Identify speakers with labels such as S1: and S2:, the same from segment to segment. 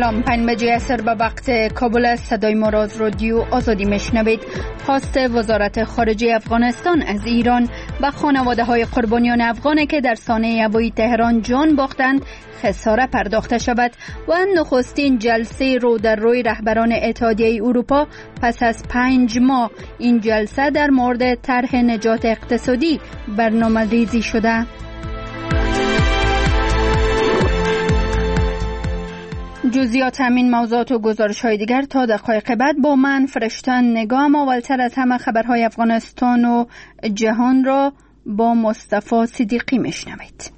S1: سلام، 5 عصر به وقت کابل است. صدای ما را از رادیو آزادی میشنوید. پست وزارت خارجه افغانستان از ایران و خانواده های قربانیان افغانی که در سانحه هوایی تهران جان باختند خساره پرداخته شود و نخستین جلسه رو در روی رهبران اتحادیه اروپا پس از 5 ماه. این جلسه در مورد طرح نجات اقتصادی برنامه‌ریزی شده. جزئیات همین موضوعات و گزارش‌های دیگر تا دقایق بعد با من فرشتن نگاه. اولتر از همه خبرهای افغانستان و جهان را با مصطفی صدیقی میشنوید.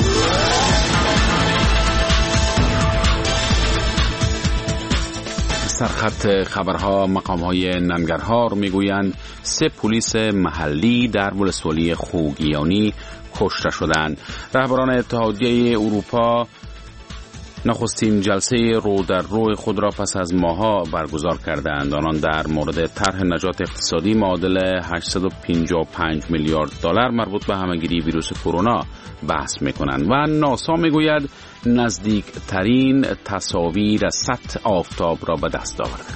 S2: سرخط خبرها مقام‌های ننگرهار میگویند 3 پلیس محلی در ولسوالی خوگیانی کشته شدند. رهبران اتحادیه اروپا نخستین جلسه رو در روی خود را پس از ماه‌ها برگزار کردند. آنان در مورد طرح نجات اقتصادی معادل 855 میلیارد دلار مربوط به همه‌گیری ویروس کرونا بحث می‌کنند و ناسا می‌گوید نزدیکترین تصاویر سطح آفتاب را به دست آورده.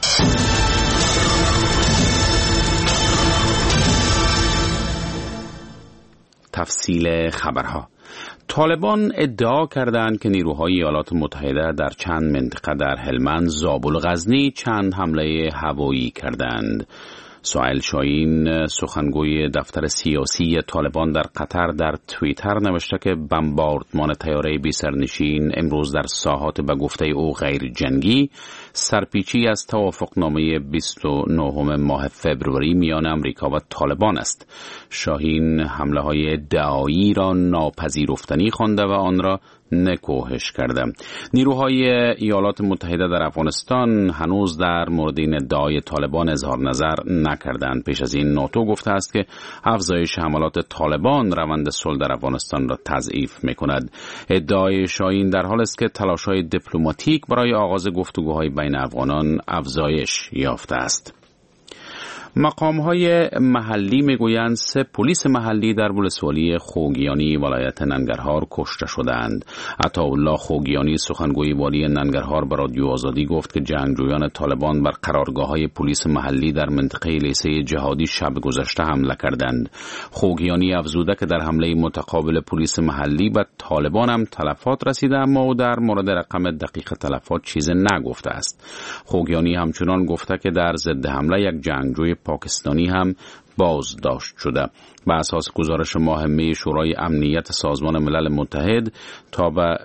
S2: تفصیل خبرها. طالبان ادعا کردند که نیروهای ایالات متحده در چند منطقه در هلمند، زابل و غزنی چند حمله هوایی کردند. سهیل شاهین سخنگوی دفتر سیاسی طالبان در قطر در توییتر نوشته که بمباردمان طیاره بی سرنشین امروز در ساحات به گفته او غیر جنگی سرپیچی از توافقنامه 29 ماه فوریه میان امریکا و طالبان است. شاهین حمله های دعایی را ناپذیرفتنی خوانده و آن را نکوهش کرده. نیروهای ایالات متحده در افغانستان هنوز در مورد این ادعای طالبان اظهار نظر نکردند. پیش از این ناتو گفته است که افزایش حملات طالبان روند صلح در افغانستان را تضعیف می‌کند. ادعای شاهین در حال است که تلاش‌های دیپلماتیک برای آغاز گفتگوهای بین افغانان افزایش یافته است. مقام‌های محلی میگویند 3 پلیس محلی در ولسوالی خوگیانی ولایت ننگرهار کشته شدند. عطاالله خوگیانی سخنگوی والی ننگرهار به رادیو آزادی گفت که جنگجویان طالبان بر قرارگاه‌های پلیس محلی در منطقه لیسه جهادی شب گذشته حمله کردند. خوگیانی افزوده که در حمله متقابل پلیس محلی به طالبان هم تلفات رسیده، اما او در مورد رقم دقیق تلفات چیزی نگفته است. خوگیانی همچنان گفته که در ضد حمله یک جنگجوی پاکستانی هم بازداشت شده. بر اساس گزارش ماهمه شورای امنیت سازمان ملل متحد تا به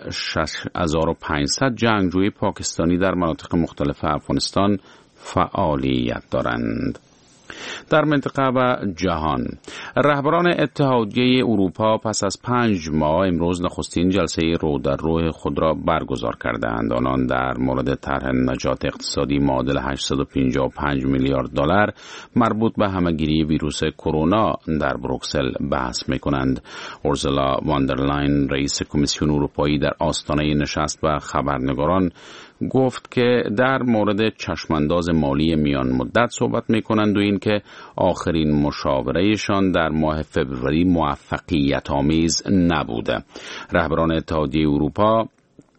S2: 6500 جنگجوی پاکستانی در مناطق مختلف افغانستان فعالیت دارند. در منطقه و جهان، رهبران اتحادیه اروپا پس از 5 ماه امروز نخستین جلسه رو در روی خود را برگزار کردند. آنان در مورد طرح نجات اقتصادی معادل 855 میلیارد دلار مربوط به همه‌گیری ویروس کرونا در بروکسل بحث می‌کنند. اورسولا واندرلاین رئیس کمیسیون اروپایی در آستانه نشست با خبرنگاران گفت که در مورد چشمانداز مالی میان مدت صحبت می‌کنند و اینکه آخرین مشاورهشان در ماه فوریه موفقیت آمیز نبوده. رهبران اتحادیه اروپا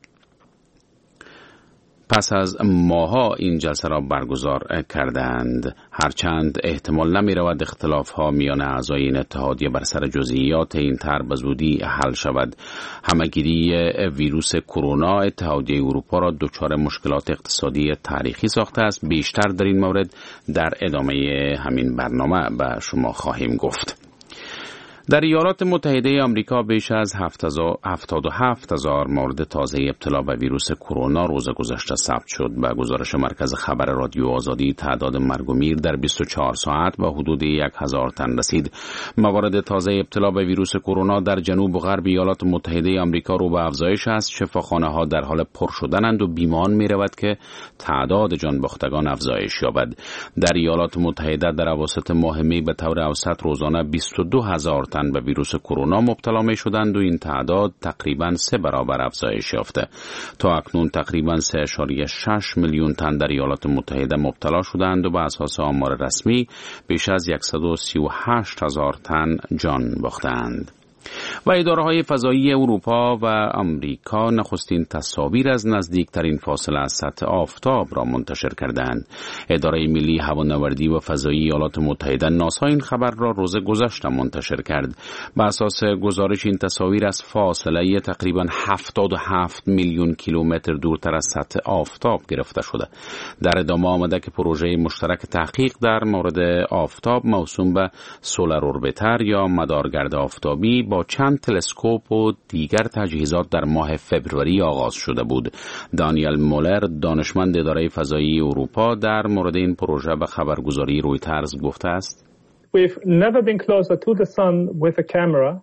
S2: پس از ماها این جلسه را برگزار کردند. هرچند احتمال نمی رود اختلاف ها میان اعضای این اتحادیه بر سر جزئیات این طرح به زودی حل شود. همه‌گیری ویروس کرونا اتحادیه اروپا را دچار مشکلات اقتصادی تاریخی ساخته است. بیشتر در این مورد در ادامه همین برنامه به شما خواهیم گفت. در ایالات متحده آمریکا بیش از 77,000 مورد تازه ابتلا به ویروس کرونا روز گذشته ثبت شد. به گزارش مرکز خبر رادیو آزادی تعداد مرگ و میر در 24 ساعت به حدود 1000 تن رسید. موارد تازه ابتلا به ویروس کرونا در جنوب و غرب ایالات متحده آمریکا رو به افزایش است. شفاخانه‌ها در حال پر شدنند و بیمان می‌رود که تعداد جانباختگان افزایش یابد. در ایالات متحده در اواسط ماه می به طور اوسط روزانه 22,000 تن به ویروس کرونا مبتلا می شدند و این تعداد تقریباً 3 برابر افزایش یافته. تا اکنون تقریباً 3.6 میلیون تن در ایالات متحده مبتلا شدند و به اساس آمار رسمی بیش از 138,000 تن جان باختند. و اداره‌های فضایی اروپا و آمریکا نخستین تصاویر از نزدیکترین فاصله از سطح آفتاب را منتشر کردند. اداره ملی هوانوردی و فضایی ایالات متحده ناسا این خبر را روز گذشته منتشر کرد. بر اساس گزارش این تصاویر از فاصله تقریباً 77 میلیون کیلومتر دورتر از سطح آفتاب گرفته شده. در ادامه آمده که پروژه مشترک تحقیق در مورد آفتاب موسوم به سولار اوربیتر یا مدارگرد آفتابی با چند تلسکوپ و دیگر تجهیزات در ماه فوریه آغاز شده بود. دانیل مولر دانشمند اداره فضایی اروپا در مورد این پروژه به خبرگزاری رویترز گفته است:
S3: We've never been closer to the sun with a camera.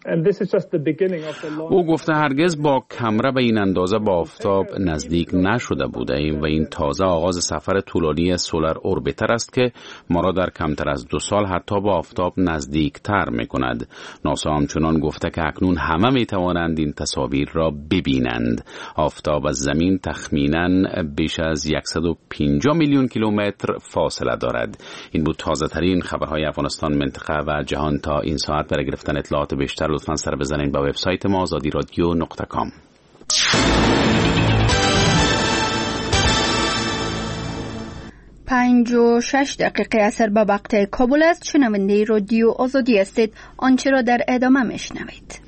S2: او گفته هرگز با کمره به این اندازه با آفتاب نزدیک نشده بوده ایم و این تازه آغاز سفر طولانی سولار اوربیتر است که ما را در کمتر از 2 سال حتی با آفتاب نزدیک تر می کند. ناسا همچنان گفته که اکنون همه می توانند این تصاویر را ببینند. آفتاب از زمین تخمیناً بیش از 150 میلیون کیلومتر فاصله دارد. این بود تازه ترین خبرهای افغانستان، منطقه و جهان. تا این ساعت برای گرفتن اطلاعات بیشتر لطفاً سر بزنید به وبسایت ما azadiradio.com.
S1: 5:06 اثر به وقت کابل است. شنونده رادیو آزادی هستید. آنچه را در ادامه میشنوید.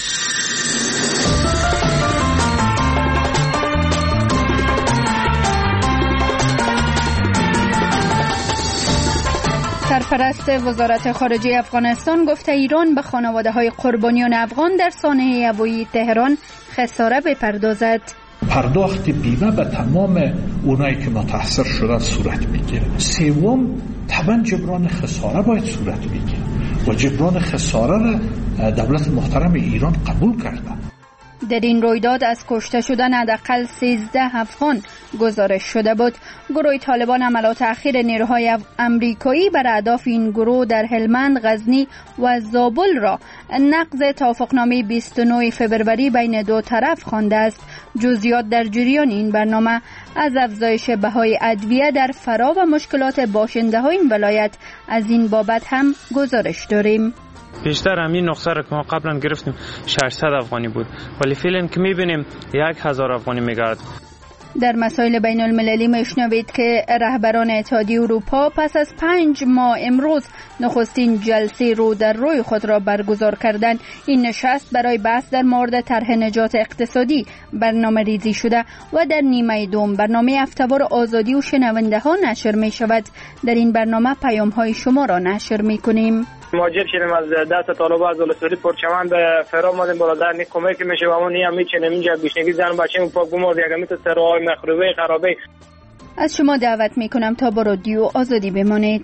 S1: سرپرست وزارت خارجه افغانستان گفته ایران به خانواده‌های قربانیان افغان در سانحه هوایی تهران خساره بپردازد.
S4: پرداخت بیمه به تمام اونایی که متاثر شدن صورت میگیره. سوم طبعا جبران خساره باید صورت بگیره و جبران خساره را دولت محترم ایران قبول کرده.
S1: در این رویداد از کشته شدن حداقل 13 افغان گزارش شده بود. گروه طالبان عملیات اخیر نیروهای امریکایی بر اهداف این گروه در هلمند، غزنی و زابل را نقض توافقنامه 29 فوریه بین دو طرف خوانده است. جزئیات در جریان این برنامه از افزایش بهای ادویه در فرا و مشکلات باشنده‌های این ولایت از این بابت هم گزارش داریم.
S5: بیشتر همین نقصه را که ما قبلا گرفتیم 600 افغانی بود، ولی فعلا که میبینیم 1000 افغانی میگرد.
S1: در مسائل بین المللی میشنوید که رهبران اتحادیه اروپا پس از 5 ماه امروز نخستین جلسه رو در روی خود را برگزار کردند. این نشست برای بحث در مورد طرح نجات اقتصادی برنامه ریزی شده و در نیمه دوم برنامه هفته‌وار آزادی و شنونده ها نشر می شود. در این برنامه پیام های شما را نشر می کنیم.
S6: مواجه شدیم از دست طالبان از ولسوالی پرچمن به فرا مادیم برادر نی کمک میشه و اون نی هم میچنه اینجا بیشنگی زن بچه‌مون پاک بمرد یگمی تو سرهای مخروبه خرابه.
S1: از شما دعوت میکنم تا با رادیو آزادی بمانید.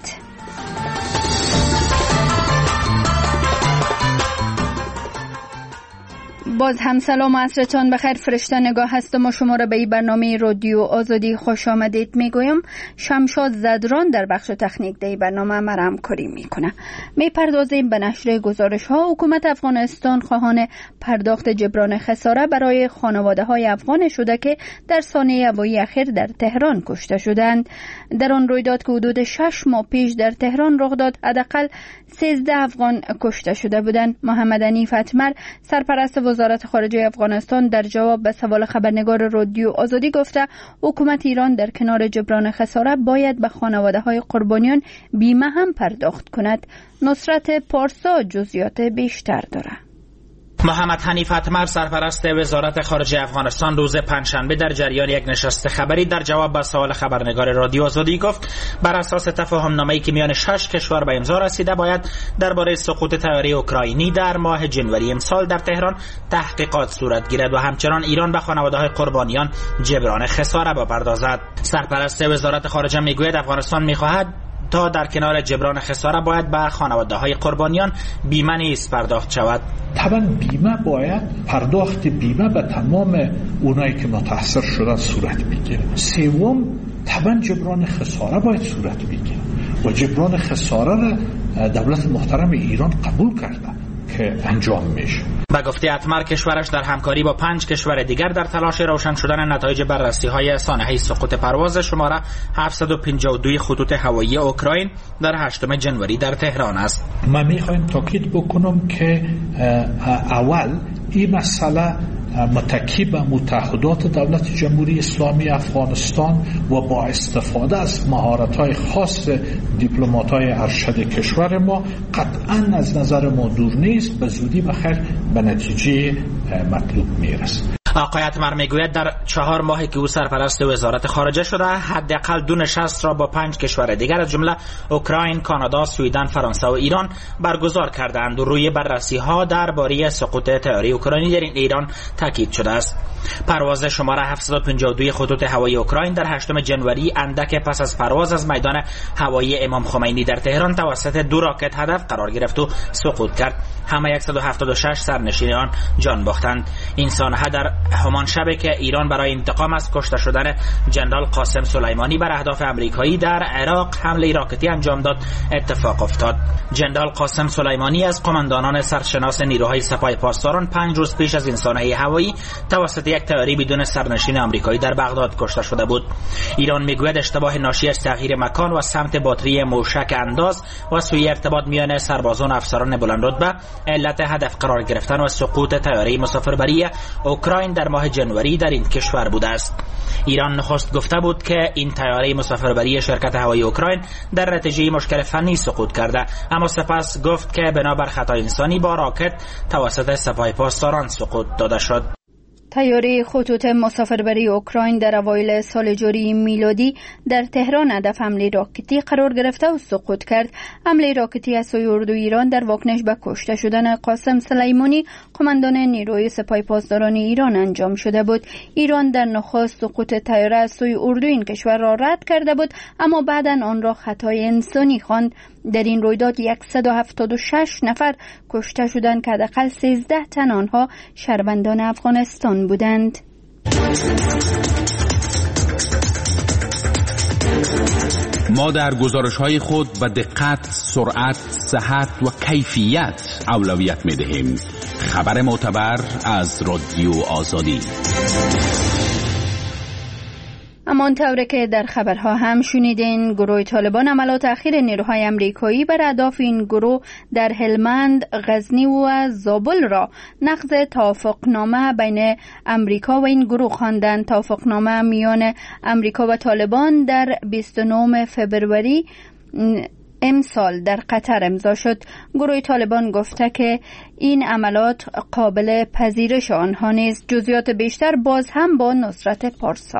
S1: باز هم سلام و عصرتان بخیر. فرشته نگاه هستم و شما را به این برنامه رادیو آزادی خوش آمدید میگویم. شمشاد زدران در بخش تکنیک در این برنامه مرا همکاری میکنه. میپردازیم به نشر گزارش ها. حکومت افغانستان خواهان پرداخت جبران خساره برای خانواده های افغان شده که در سانحه هوایی اخیر در تهران کشته شدند. در آن رویداد که حدود 6 ماه پیش در تهران رخ داد، حداقل 13 افغان کشته شده بودند. محمد حنیف اتمر، سرپرست وزارت خارجه افغانستان، در جواب به سوال خبرنگار رادیو آزادی گفته حکومت ایران در کنار جبران خساره باید به خانواده های قربانیان بیمه هم پرداخت کند. نصرت پارسا جزئیات بیشتر دارد.
S7: محمد حنیف اتمر، سرپرست وزارت خارجه افغانستان، روز پنجشنبه در جریان یک نشست خبری در جواب به سوال خبرنگار رادیو آزادی گفت بر اساس تفاهم‌نامه‌ای که میان 6 کشور به امضا رسیده باید درباره سقوط طیاره اوکراینی در ماه جنوری امسال در تهران تحقیقات صورت گیرد و همچنان ایران به خانواده‌های قربانیان جبران خساره بپردازد. سرپرست وزارت خارجه میگوید افغانستان می‌خواهد تا در کنار جبران خساره باید به خانواده‌های قربانیان بیمه نیز پرداخت شود.
S4: طبعا بیمه باید پرداخت بیمه به تمام اونایی که متاثر شدن صورت میگیره. سوم طبعا جبران خساره باید صورت بگیره و جبران خساره را دولت محترم ایران قبول کرده که انجام میشه.
S7: به گفته اتمر کشورش در همکاری با 5 کشور دیگر در تلاش روشن شدن نتایج بررسی‌های سانحه سقوط پرواز شماره 752 خطوط هوایی اوکراین در 8 جنوری در تهران است.
S4: من میخوایم تاکید بکنم که اول این مسئله متکی به متحدات دولت جمهوری اسلامی افغانستان و با استفاده از مهارت‌های خاص دیپلمات‌های ارشد کشور ما قطعاً از نظر ما دور نیست، به زودی بخیر به نتیجه مطلوب میرسه.
S7: آقای اتمر میگوید در 4 ماهی که او سرپرست وزارت خارجه شده حداقل 2 نشست را با 5 کشور دیگر از جمله اوکراین، کانادا، سوئدن، فرانسه و ایران برگزار کردند و روی بررسی‌ها درباره سقوط طیاره اوکراینی در ایران تاکید شده است. پرواز شماره 752 خطوط هوایی اوکراین در 8 جنوری اندک پس از پرواز از میدان هوایی امام خمینی در تهران توسط 2 راکت هدف قرار گرفت و سقوط کرد. همه 176 سرنشین آن جان باختند. این سانحه در همان شب که ایران برای انتقام از کشته شدن جنرال قاسم سلیمانی بر اهداف آمریکایی در عراق حمله راکتی انجام داد اتفاق افتاد. جنرال قاسم سلیمانی از قماندانان سرشناس نیروهای سپاه پاسداران 5 روز پیش از این سانحه هوایی توسط یک طیاره بدون سرنشین آمریکایی در بغداد کشته شده بود. ایران میگوید اشتباه ناشی از تغییر مکان و سمت باتری موشک انداز و سوء ارتباط میان سربازان و افسران بلند رتبه علت هدف قرار گرفتن و سقوط طیاره مسافربری اوکراین در ماه جنوری در این کشور بوده است. ایران نخست گفته بود که این طیاره مسافربری شرکت هوایی اوکراین در نتیجه مشکل فنی سقوط کرده، اما سپس گفت که بنابر خطا انسانی با راکت توسط سپاه پاسداران سقوط داده شد.
S1: طیاره خطوط مسافربری اوکراین در اوایل سال جاری میلادی در تهران هدف حمله راکتی قرار گرفته و سقوط کرد. حمله راکتی از سوی اردوی ایران در واکنش به کشته شدن قاسم سلیمانی قماندان نیروی سپاه پاسداران ایران انجام شده بود. ایران در نخست سقوط طیاره از سوی اردوی این کشور را رد کرده بود، اما بعداً آن را خطای انسانی خواند. در این رویداد 176 نفر کشته شدند که حداقل 13 تن آنها شهروندان افغانستان بودند.
S2: ما در گزارش‌های خود به دقت، سرعت، صحت و کیفیت اولویت می‌دهیم. خبر معتبر از رادیو آزادی.
S1: همانطور که در خبرها هم شنیدین، گروه طالبان عملیات اخیر نیروهای آمریکایی بر اهداف این گروه در هلمند، غزنی و زابل را نقض توافقنامه بین امریکا و این گروه خواندند. توافقنامه میان امریکا و طالبان در 29 فبروری امسال در قطر امضا شد. گروه طالبان گفته که این عملیات قابل پذیرش آنها نیست. جزئیات بیشتر باز هم با نصرت پارسا.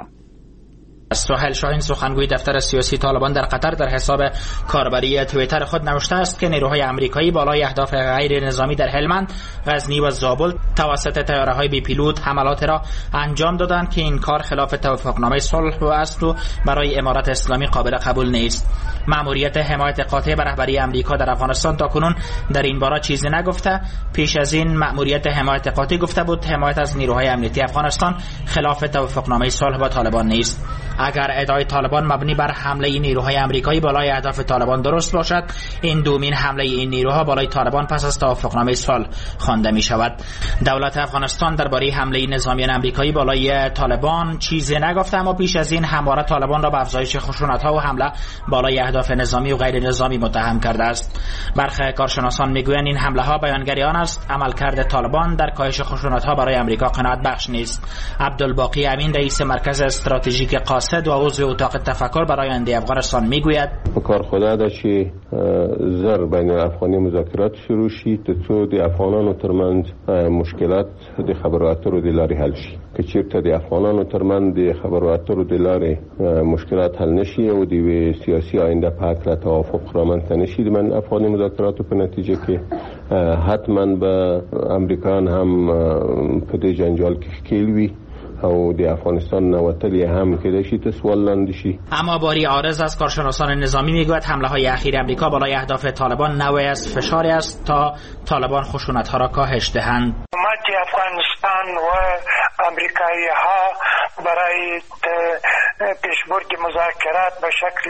S7: سهیل شاهین سخنگوی دفتر سیاسی طالبان در قطر در حساب کاربری توییتر خود نوشته است که نیروهای آمریکایی بالای اهداف غیر نظامی در هلمند، غزنی و زابل توسط طیاره‌های بی پیلوت حملات را انجام دادند که این کار خلاف توافقنامه صلح است و برای امارت اسلامی قابل قبول نیست. مأموریت حمایت قاطع بر رهبری آمریکا در افغانستان تاکنون در این باره چیزی نگفته. پیش از این مأموریت حمایت قاطع گفته بود حمایت از نیروهای امنیتی افغانستان خلاف توافقنامه صلح با طالبان نیست. اگر ادعای طالبان مبنی بر حمله نیروهای آمریکایی بالای اهداف طالبان درست باشد، این دومین حمله این نیروها بالای طالبان پس از توافقنامه صلح خوانده می شود. دولت افغانستان درباره حمله نظامیان آمریکایی بالای طالبان چیزی نگفته، اما پیش از این همواره طالبان را به افزایش خشونت‌ها و حمله بالای اهداف نظامی و غیر نظامی متهم کرده است. برخی کارشناسان میگویند این حمله‌ها بیانگری آن است عملکرد طالبان در کاهش خشونت‌ها برای آمریکا قناعت بخش نیست. عبدالباقی امین رئیس مرکز استراتژیک قاصد و عضو اتاق تفکر برای آینده افغانستان میگوید
S8: کار خدا داشی زر بین افغانی مذاکرات شروع شي ته د افغانانو ترمنځ مشکلات د خبرو اترو د لارې حل شي که چیرته د افغانانو ترمنځ د خبرو اترو د لارې مشکلات حل نشي او د سیاسي آینده په اړه توافق رامنځته نشي د من افغاني مذاکراتو په نتیجه کې حتما به امریکایان هم په دې جنجال کې ښکیل وي او د افغانستان نوتلی هم که داشتی تسوال لندشی.
S7: اما باری عارض از کارشناسان نظامی میگوید حمله های اخیر امریکا بالای اهداف طالبان نوعی از فشاری است تا طالبان خشونت ها را کاهش دهند.
S9: حکومت افغانستان و امریکایی ها برای پیشبرد مذاکرات به شکل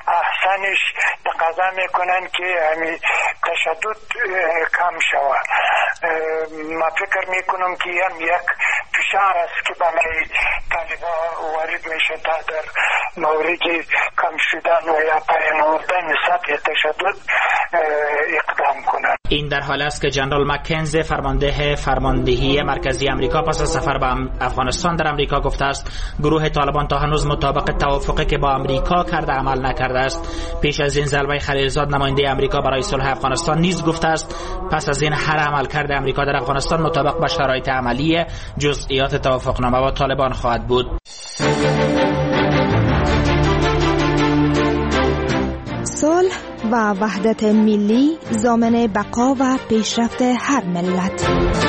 S9: احسنش تقاضا میکنند که همین تشدد کم شود. ما فکر میکنم که هم یک فشار است که برای طالبان وارد میشه تا در مورد کم شدن و یا پایان‌آوردن سطح تشدد اقدام کنند.
S7: این در حال است که جنرال مکنزی فرمانده فرماندهی مرکزی امریکا پس از سفر به افغانستان در امریکا گفته است گروه طالبان تا هنوز مطابق توافقی که با امریکا کرده عمل نکرده است. پیش از این زلمه خلیلزاد نماینده امریکا برای صلح افغانستان نیز گفته است پس از این هر عمل کرده امریکا در افغانستان مطابق با شرایط عملی جزئیات توافقنامه با طالبان خواهد بود.
S10: صلح و وحدت ملی ضامن بقا و پیشرفت هر ملت.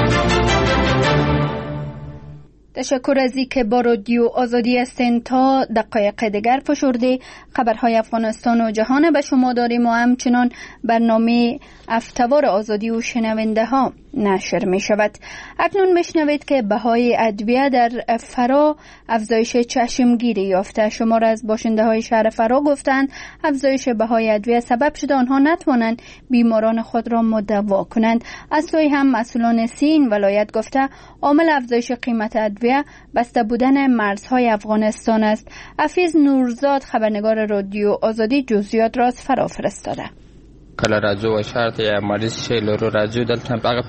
S1: تشکر از اینکه با رادیو آزادی هستین. تا دقایق دیگر فشرده خبرهای افغانستان و جهان به شما داریم و همچنان برنامه افتوار آزادی و شنونده ها نشر می شود. اکنون بشنوید که بهای ادویه در فرا افزایش چشمگیری یافته. شمار از باشنده های شهر فرا گفتند افزایش بهای ادویه سبب شده آنها نتوانند بیماران خود را مداوا کنند. از سوی هم مسئولان سین ولایت گفته عامل افزایش قیمت ادویه بسته بودن مرزهای افغانستان است. حفیظ نورزاد خبرنگار رادیو آزادی جزئیات را از فرا فرستاده.
S11: کله راځو و شرط یا مریض شي لرو راځو دلته هغه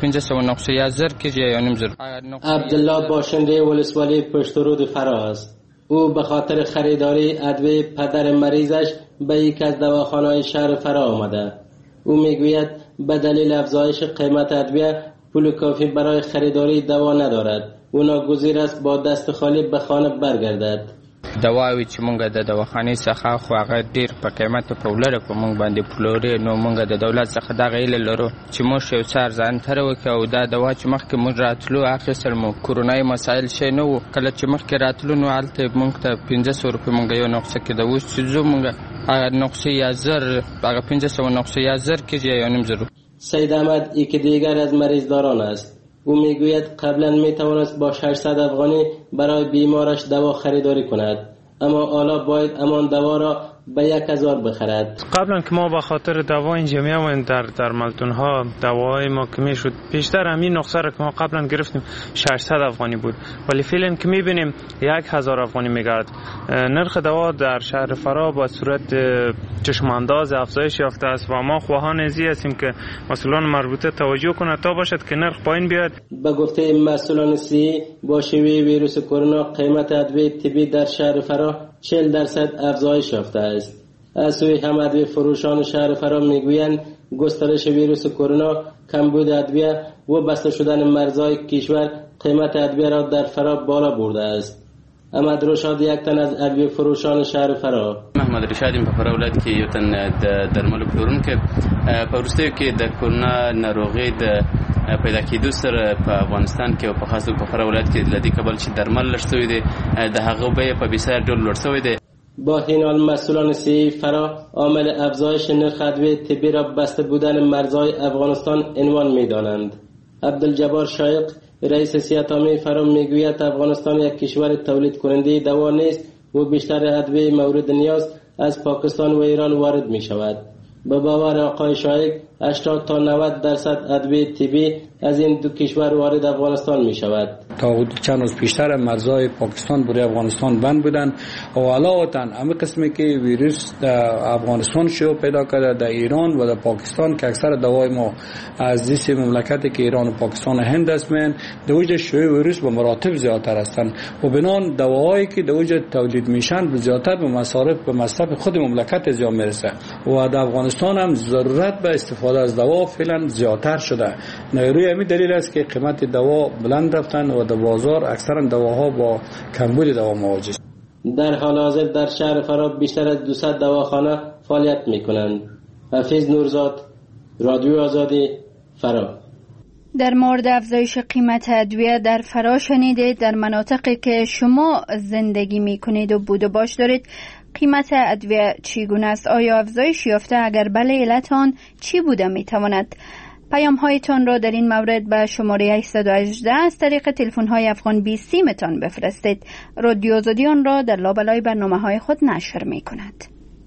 S11: 591 کیږي یا نیم زر.
S12: عبدالله باشنده ولسوالی پشترود فرا است. او به خاطر خریداری ادویه پدر مریضش به یک از دواخانه‌های شهر فرا آمده. او میگوید به دلیل افزایش قیمت ادویه پول کافی برای خریداری دوا ندارد. او ناگزیر است با دست خالی به خانه برگردد.
S11: دواوی چې مونږ د دواخانې څخه خو هغه ډیر په قیمت په ولر په مونږ باندې پلوري نو مونږ د دولت څخه دا غیله لرو چې مونږ یو څار ځان تر وکاو دا دوا چې مخکې مونږ راتلو اخیستل مو کورونای مسایل شي نو کله چې مخکې راتلو نو الته مونږ ته 500 روپۍ مونږ یو نقصه کې د اوس چې زو مونږ هغه نقصه یا زر هغه 500 نقصه یا زر کې یا نیم زر.
S12: سید احمد یکی دیگر از مریضداران است. او میگوید قبلا میتوانست با 600 افغانی برای بیمارش دوا خریداری کند اما حالا باید امان دوا را به 1000 بخرد.
S5: قبلا که ما به خاطر دوا اینجا می‌آمدیم در ملتون ها دواهای ما که میشد بیشتر همین نقصه را که ما قبلا گرفتیم 600 افغانی بود ولی فعلا که میبینیم 1000 افغانی میگرد. نرخ دوا در شهر فرا با صورت چشم انداز افزایش یافته است و ما خواهان ازی هستیم که مسئولان مربوطه توجه کنند تا باشد که نرخ پایین بیاد.
S12: به گفته مسئولان سی با شیوع ویروس کرونا قیمت ادویه طبی در شهر فرا 40% افزایش یافته است. از سوی هم ادویه فروشان شهر فرا میگویند گسترش ویروس کرونا، کمبود ادویه و بسته شدن مرزهای کشور قیمت ادویه را در فرا بالا برده است. احمد رشاد یک تن از ادویه فروشان شهر فرا.
S13: محمد رشاد په فرا ولایت کې یو تن د درملو پلورونکی په وروستیو کې د کرونا ناروغۍ د پیدا کېدو سره په افغانستان کې او په خاص ډول په فرا ولایت کې لدی کبل چې درمل لږ شوی دی د هغه بیه په بسیار ډول لوړ شوی دی.
S12: با این حال مسئولان سی فرا عامل افزایش نرخ ادویه طبی را بسته بودن مرزهای افغانستان عنوان می‌دانند. عبدالجبار شایق رئیس سیاست عامه فرا میگوید افغانستان یک کشور تولید کننده دوا نیست و بیشتر ادویه مورد نیاز از پاکستان و ایران وارد می شود. به باور آقای شایق 80 تا 90% ادویه طبی از این دو کشور وارد افغانستان می شود.
S14: تا چند روز پیشتر مرزهای پاکستان برای افغانستان بند بودند و علاوه همه قسمی که ویروس در افغانستان شروع پیدا کرده در ایران و در پاکستان که اکثر دوای ما از دیس مملکتی که ایران و پاکستان و هند است من در وجه شیوع ویروس به مراتب زیادتر هستند و بنان دواهایی که در وجه تولید میشن زیادتر به مصرف خود مملکت زیاد میرسه و در افغانستان هم ضرورت به استفاده از دوا فعلا زیادتر شده. روی همین دلیل است که قیمت دوا بلند رفتن و در بازار اکثرا دواها با کمبود دوا مواجه.
S12: در حال حاضر در شهر فرا بیشتر از 200 دواخانه فعالیت میکنند. حفیظ نورزاد، رادیو آزادی، فرا.
S1: در مورد افزایش قیمت ادویه در فرا شنیدید. در مناطقی که شما زندگی میکنید و بود و باش دارید قیمت ادویه چگونه است؟ آیا افزایش یافته؟ اگر بله علت آن چی بوده میتواند؟ پیام هایتان را در این مورد به شماره 818 از طریق تلفن های افغان 20 متان بفرستید. رادیو آزادی آن را در لابلای برنامه های خود نشر می کند.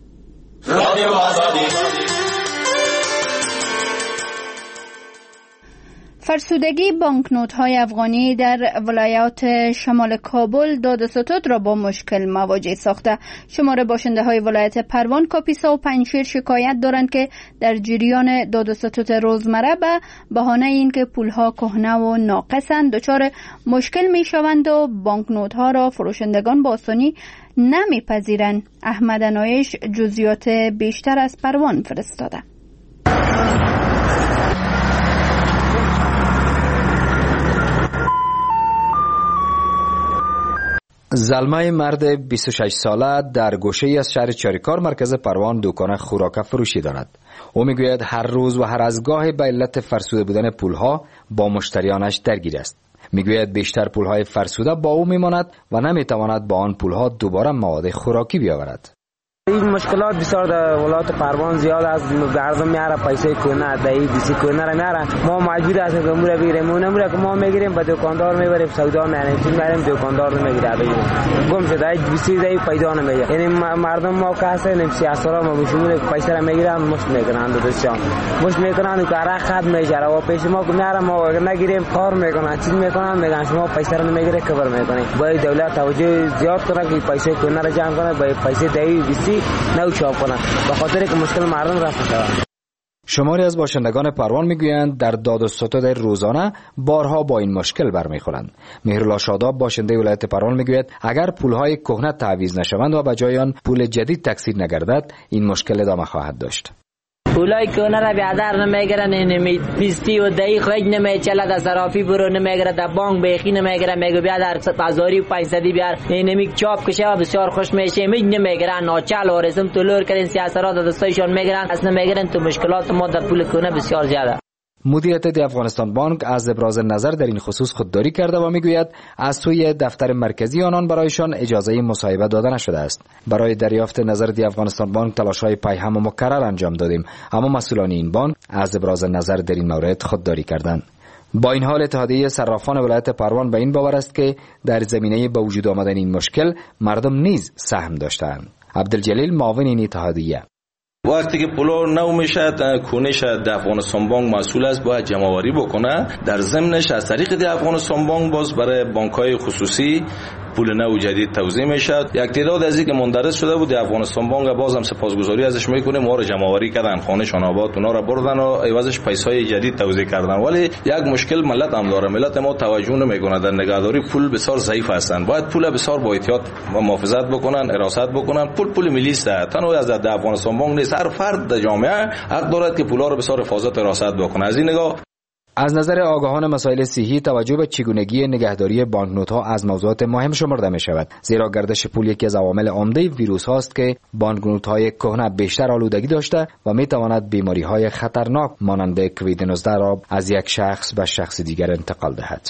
S1: رادیو آزادی. فرسودگی بانکنوت‌های افغانی در ولایات شمال کابل داد و ستد را با مشکل مواجه ساخته. شمار باشنده‌های ولایت پروان، کاپیسا و پنجشیر شکایت دارند که در جریان داد و ستد روزمره به بهانه اینکه پول‌ها کهنه و ناقصند دچار مشکل می‌شوند و بانکنوت‌ها را فروشندگان با آسانی نمی‌پذیرند. احمد نایش جزئیات بیشتر از پروان فرستاده.
S15: زلمه مرد 26 ساله در گوشه از شهر چاریکار مرکز پروان دکان خوراک فروشی دارد. او میگوید هر روز و هر از گاه به علت فرسوده بودن پولها با مشتریانش درگیر است. میگوید بیشتر پولهای فرسوده با او میماند و نمیتواند با آن پولها دوباره مواد خوراکی بیاورد.
S16: این مشکلات بسیار در ولایت پروان زیاد است. مردم میاره پیسه کونه دایی دیسی کونه را میاره. ما مجبور هستیم که امور بگیریم. اونم که ما میگیریم به دکاندار میبریم سودا میاریم. چون میاریم دکاندار نمیگیره بگیریم. گم شده دیسی دایی پیدا نمیگیره. یعنی مردم ما که هستن سیاسرا ما بشمول پیسه را میگیرن مشت میکنن دستشان. مشت میکنن و کارا خد میجره و پیش ما میاره ما نگیریم کار میکنن. چیز میکنن میگن شما پیسه را نمیگیره کبر میکنید. باید دولت توجه زیاد کنه که پیسه کونه را جمع کنه. باید پیسه دایی دیسی نو چاپ کنند به خاطر که مشکل مردم رفع شود.
S15: شماری از باشندگان پروان میگویند در داد و ستد روزانه بارها با این مشکل برمیخورند. مهرالله شاداب باشنده ولایت پروان میگوید اگر پولهای کهنه تعویض نشوند و به جای آن پول جدید تکثیر نگردد این مشکل ادامه خواهد داشت.
S17: پولای کهنه را بیادر نمیگیرن، نمی بیستی و دقیق رج نمیچلد، از صرافی برو نمیگیره، در بانک بیخی نمیگیره، میگو بیادر 1000 و 500 بیار نمی چاپ کشه و بسیار خوش میشه میج نمیگیرن. ناچال و رسم تولور کردن سیاست‌ها دستایشون میگیرن اصلا میگیرن. تو مشکلات ما در پول کهنه بسیار زیاده.
S15: مدیریت دی افغانستان بانک از ابراز نظر در این خصوص خودداری کرده و میگوید از سوی دفتر مرکزی آنان برایشان اجازه مصاحبه داده نشده است. برای دریافت نظر دی افغانستان بانک تلاش‌های پیهم و مکرر انجام دادیم، اما مسئولان این بانک از ابراز نظر در این مورد خودداری کردند. با این حال اتحادیه صرافان ولایت پروان به این باور است که در زمینه به وجود آمدن این مشکل مردم نیز سهم داشتند. عبدالجلیل معاون این اتحادیه:
S18: وقتی که پولا نو میشه کونش د افغانستان بانک مسئول است باید جمع آوری بکنه. در ضمنش از طریق د افغانستان بانک باز برای بانک‌های خصوصی پول نو جدید توزیع میشد. یک تعداد از این که مندرس شده بود افغانستان بانک بازم سپاسگزاری ازش میکنیم، ما رو جمع آوری کردن، خانه‌شان آباد، اونا رو بردن و عوضش پیسای جدید توزیع کردن. ولی یک مشکل ملت هم داره، ملت ما توجه نمیکنه در نگهداری پول بسیار ضعیف هستند. باید پول بسیار با احتیاط و محافظت بکنن، حراست بکنن. پول ملی است، تنها از د افغانستان بانک نیست، هر فرد در جامعه حق دارد که پولا رو بسیار حفاظت و حراست بکنه. از این نگاه
S15: از نظر آگاهان مسائل صحی توجه به چگونگی نگهداری بانکنوت‌ها از موضوعات مهم شمرده می شود، زیرا گردش پول یکی از عوامل عمده ویروس هاست که بانکنوت‌های کهنه بیشتر آلودگی داشته و می تواند بیماری‌های خطرناک مانند کووید 19 را از یک شخص به شخص دیگر انتقال دهد.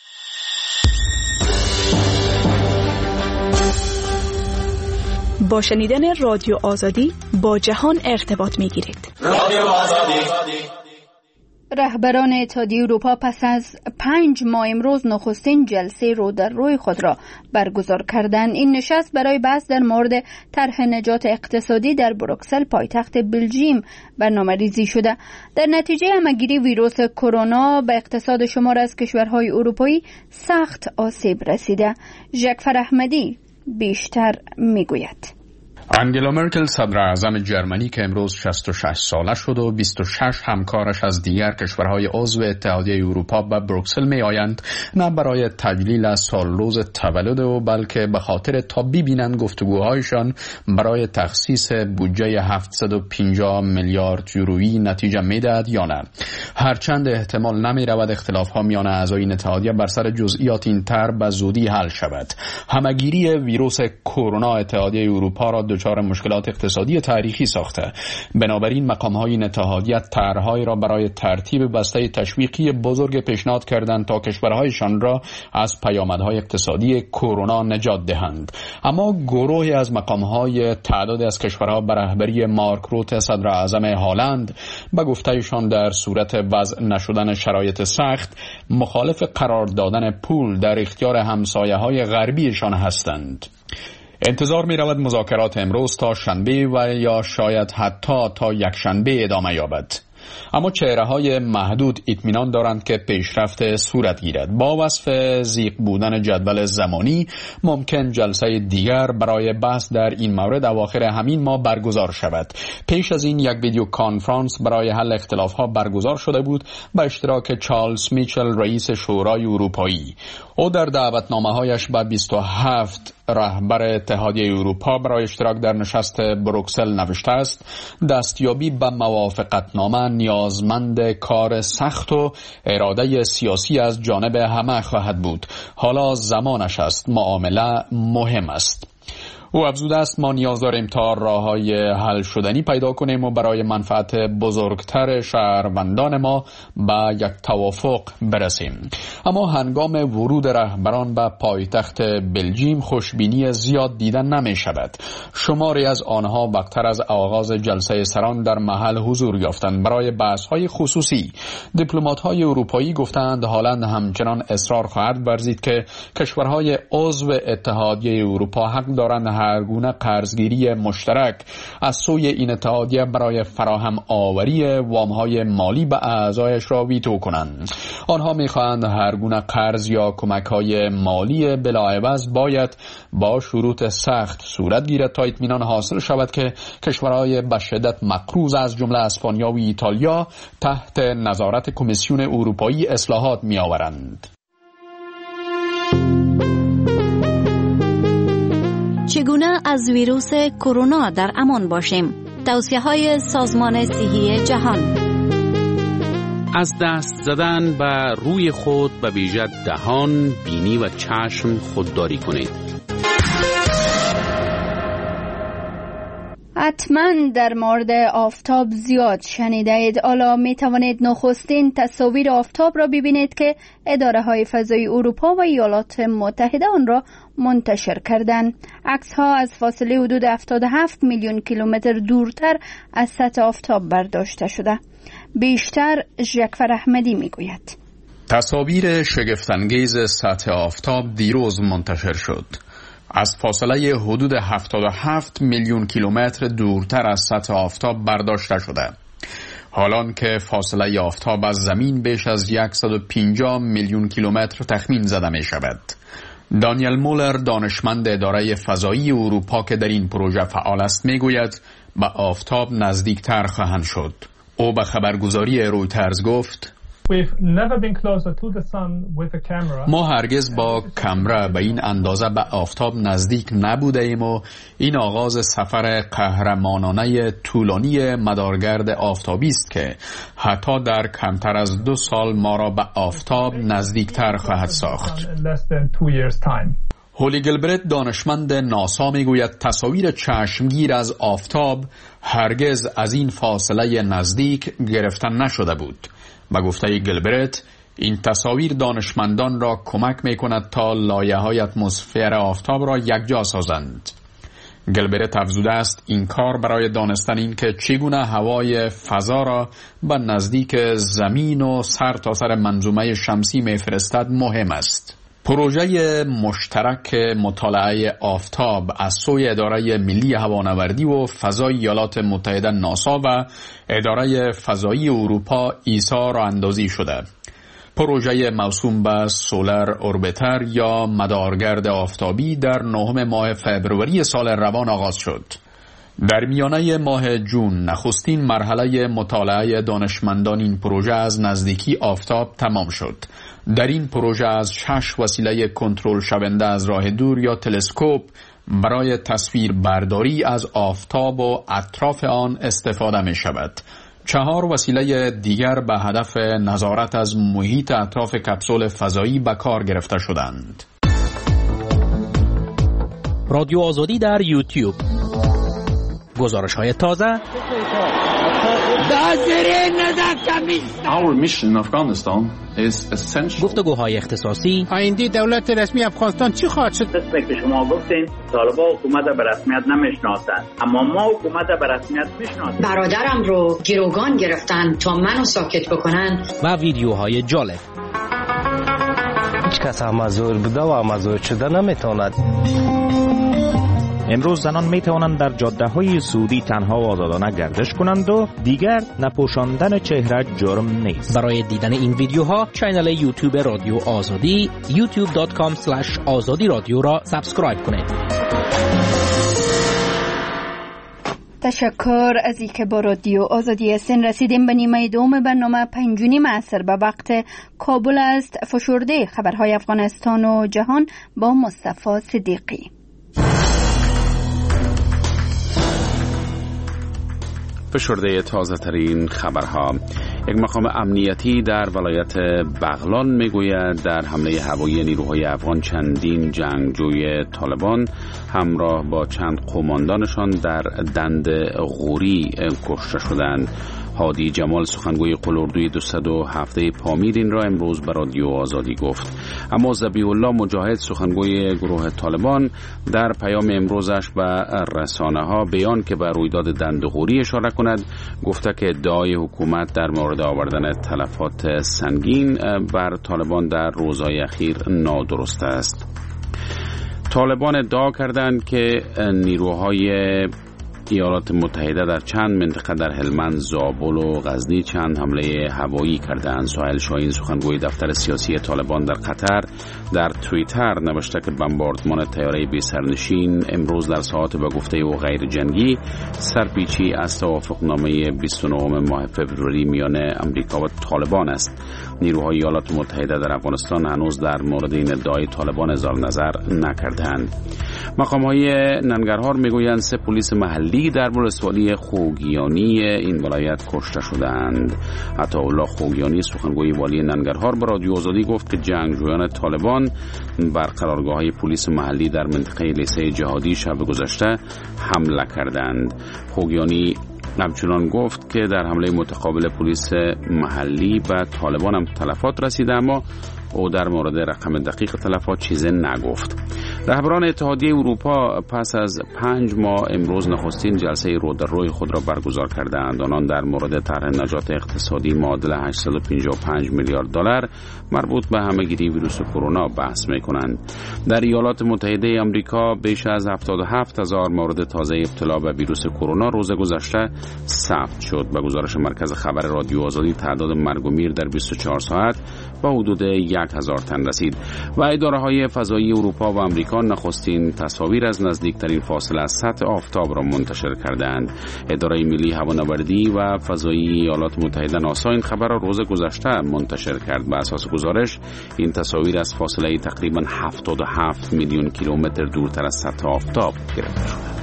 S19: با شنیدن رادیو آزادی با جهان ارتباط می گیرید.
S1: رادیو آزادی. رهبران اتحادیه اروپا پس از 5 ماه امروز نخستین جلسه رو در روی خود را برگزار کردند. این نشست برای بحث در مورد طرح نجات اقتصادی در بروکسل پایتخت بلژیم برنامه‌ریزی شده. در نتیجه همه‌گیری ویروس کرونا به اقتصاد شمار از کشورهای اروپایی سخت آسیب رسیده. ژاک احمدی بیشتر میگوید.
S2: انگلا مرکل صدر اعظم جرمنی که امروز 66 ساله شد و 26 همکارش از دیگر کشورهای عضو اتحادیه اروپا به بروکسل می آیند، نه برای تجلیل سال روز تولد و بلکه به خاطر تا ببینند گفتگوهایشان برای تخصیص بودجه 750 میلیارد یورویی نتیجه میدهد یا نه. هرچند احتمال نمی رود اختلاف ها میان اعضای این اتحادیه بر سر جزئیات این طرح به زودی حل شود. همه‌گیری ویروس کرونا اتحادیه اروپا را دچار مشکلات اقتصادی تاریخی ساخته. بنابراین مقام‌های این اتحادیه طرح‌هایی را برای ترتیب بسته تشویقی بزرگ پیشنهاد کردند تا کشورهایشان را از پیامدهای اقتصادی کرونا نجات دهند. اما گروهی از مقام‌های تعدادی از کشورها به رهبری مارک روت صدر اعظم هلند به گفته‌شان در صورت وضع نشدن شرایط سخت مخالف قرار دادن پول در اختیار همسایه‌های غربیشان هستند. انتظار می رود مذاکرات امروز تا شنبه و یا شاید حتی تا یک شنبه ادامه یابد.
S20: اما چهره‌های محدود اطمینان دارند که پیشرفت صورت گیرد. با وصف ضیق بودن جدول زمانی ممکن جلسه دیگر برای بحث در این مورد اواخر همین ماه برگزار شود. پیش از این یک ویدیو کانفرانس برای حل اختلاف‌ها برگزار شده بود با اشتراک چارلز میچل رئیس شورای اروپایی. او در دعوتنامه‌هایش به 27 رهبر اتحادیه اروپا برای اشتراک در نشست بروکسل نوشته است دستیابی به موافقتنامه نیازمند کار سخت و اراده سیاسی از جانب همه خواهد بود. حالا زمانش است. معامله مهم است. او افزوده است ما نیاز داریم تا راه‌های حل شدنی پیدا کنیم و برای منفعت بزرگتر شهروندان ما به یک توافق برسیم. اما هنگام ورود رهبران به پایتخت بلژیم خوشبینی زیاد دیدن نمی شود. شماری از آنها وقتتر از آغاز جلسه سران در محل حضور یافتند. برای بحث‌های خصوصی دیپلمات‌های اروپایی گفتند هالند همچنان اصرار خواهد ورزید که کشورهای عضو اتحادیه اروپا حق دارند هر گونه قرضگیری مشترک از سوی این اتحادیه برای فراهم آوری وام‌های مالی به اعضایش را ویتو کنند. آنها می‌خواهند هر گونه قرض یا کمک‌های مالی بلاعوض باید با شروط سخت صورت گیرد تا اطمینان حاصل شود که کشورهای به شدت مقروض از جمله اسپانیا و ایتالیا تحت نظارت کمیسیون اروپایی اصلاحات می‌آورند.
S21: چگونه از ویروس کرونا در امان باشیم؟ توصیه‌های سازمان صحی جهان.
S2: از دست زدن به روی خود به ویژه دهان، بینی و چشم خودداری کنید.
S1: حتما در مورد آفتاب زیاد شنیده اید. حالا می توانید نخستین تصاویر آفتاب را ببینید که اداره های فضایی اروپا و ایالات متحده آن را منتشر کردند. عکس ها از فاصله حدود 77 میلیون کیلومتر دورتر از سطح آفتاب برداشته شده. بیشتر ژکفر احمدی می گوید.
S20: تصاویر شگفت‌انگیز سطح آفتاب دیروز منتشر شد. از فاصله حدود 77 میلیون کیلومتر دورتر از سطح آفتاب برداشته شده. حالان که فاصله آفتاب از زمین بیش از 150 میلیون کیلومتر تخمین زده می شود. دانیل مولر دانشمند اداره فضایی اروپا که در این پروژه فعال است می گوید به آفتاب نزدیکتر خواهند شد. او به خبرگزاری رویترز گفت ما هرگز با کامرا به این اندازه به آفتاب نزدیک نبوده ایم و این آغاز سفر قهرمانانه طولانی مدارگرد آفتابی است که حتی در کمتر از 2 سال ما را به آفتاب نزدیکتر خواهد ساخت. هولی گلبرت دانشمند ناسا میگوید تصاویر چشمگیر از آفتاب هرگز از این فاصله نزدیک گرفتن نشده بود. با گفته گلبرت این تصاویر دانشمندان را کمک می کند تا لایه‌های اتمسفر آفتاب را یکجا سازند. گلبرت افزوده است این کار برای دانستن این که چگونه هوای فضا را به نزدیک زمین و سر تا سر منظومه شمسی میفرستد مهم است. پروژه مشترک مطالعه آفتاب از سوی اداره ملی هوانوردی و فضای ایالات متحده ناسا و اداره فضایی اروپا ایسا راه اندازی شده. پروژه موسوم به سولار اوربیتر یا مدارگرد آفتابی در 9 ماه فبروری سال روان آغاز شد. در میانه ماه جون نخستین مرحله مطالعه دانشمندان این پروژه از نزدیکی آفتاب تمام شد. در این پروژه از 6 وسیله کنترل شونده از راه دور یا تلسکوپ برای تصویر برداری از آفتاب و اطراف آن استفاده می شود. 4 وسیله دیگر به هدف نظارت از محیط اطراف کپسول فضایی به کار گرفته شدند.
S22: رادیو آزادی در یوتیوب. گزارش‌های تازه.
S23: Our mission in Afghanistan is essential.
S22: گفتگوهای اختصاصی.
S24: آینده دولت رسمی افغانستان چی خواهد شد؟
S25: دست که شما گفتین طالبان حکومت به رسمیت نمیشناسند، اما ما حکومت به رسمیت میشناسیم.
S26: برادرم رو گروگان گرفتن تا منو ساکت بکنن.
S22: و ویدیوهای جالب.
S27: هیچ کس هم مزور بوده و مزور شده نمیتواند.
S22: امروز زنان می توانند در جاده‌های سعودی تنها و آزادانه گردش کنند و دیگر نپوشاندن چهره جرم نیست. برای دیدن این ویدیوها کانال یوتیوب رادیو آزادی youtube.com/azadi رادیو را سابسکرایب کنید.
S1: تشکر از اینکه با رادیو آزادی هستین. رسیدیم به نیمه دوم برنامه 5:30 عصر به وقت کابل است. فشرده خبرهای افغانستان و جهان با مصطفی صدیقی.
S2: فشرده تازه ترین خبرها. یک مقام امنیتی در ولایت بغلان میگوید در حمله هوایی نیروهای افغان چندین جنگجوی طالبان همراه با چند قماندانشان در دند غوری کشته شدند. هادی جمال سخنگوی قلاردوی 207 پامیر این را امروز به رادیو آزادی گفت. اما ذبیح الله مجاهد سخنگوی گروه طالبان در پیام امروزش به رسانه‌ها بیان که به رویداد دندغوری اشاره کند گفته که ادعای حکومت در مورد آوردن تلفات سنگین بر طالبان در روزهای اخیر نادرست است. طالبان ادعا کردند که نیروهای ایالات متحده در چند منطقه در هلمند، زابل و غزنی چند حمله هوایی کردند. سهیل شاهین سخنگوی دفتر سیاسی طالبان در قطر در توییتر نوشته که بمباردمان طیاره بی سرنشین امروز در ساعات به گفته او غیر جنگی سرپیچی از توافقنامه 29 ماه فوریه میان امریکا و طالبان است. نیروهای ایالات متحده در افغانستان هنوز در مورد این ادعای طالبان اظهار نظر نکردند. مقام‌های ننگرهار میگویند 3 پلیس محلی در ولسوالی خوگیانی این ولایت کشته شدند. عطاالله خوگیانی سخنگوی والی ننگرهار به رادیو آزادی گفت که جنگجویان طالبان بر قرارگاه‌های پلیس محلی در منطقه لیسه جهادی شب گذشته حمله کردند. خوگیانی همچنان گفت که در حمله متقابل پلیس محلی به طالبان هم تلفات رسیده، اما او در مورد رقم دقیق تلفات چیزی نگفت. رهبران اتحادیه اروپا پس از 5 ماه امروز نخستین جلسه رو در روی خود را برگزار کردند. آنان در مورد طرح نجات اقتصادی معادل 855 میلیارد دلار مربوط به همه‌گیری ویروس کرونا بحث می‌کنند. در ایالات متحده آمریکا بیش از 77,000 مورد تازه ابتلا به ویروس کرونا روز گذشته ثبت شد. به گزارش مرکز خبر رادیو آزادی تعداد مرگ و میر در 24 ساعت به حدود 1000 تن رسید و اداره‌های فضایی اروپا و آمریکا نخستین تصاویر از نزدیکترین فاصله از سطح آفتاب را منتشر کردند. اداره ملی هوانوردی و فضایی ایالات متحده ناسا این خبر را روز گذشته منتشر کرد. به اساس گزارش این تصاویر از فاصله تقریباً 77 میلیون کیلومتر دورتر از سطح آفتاب گرفته شده.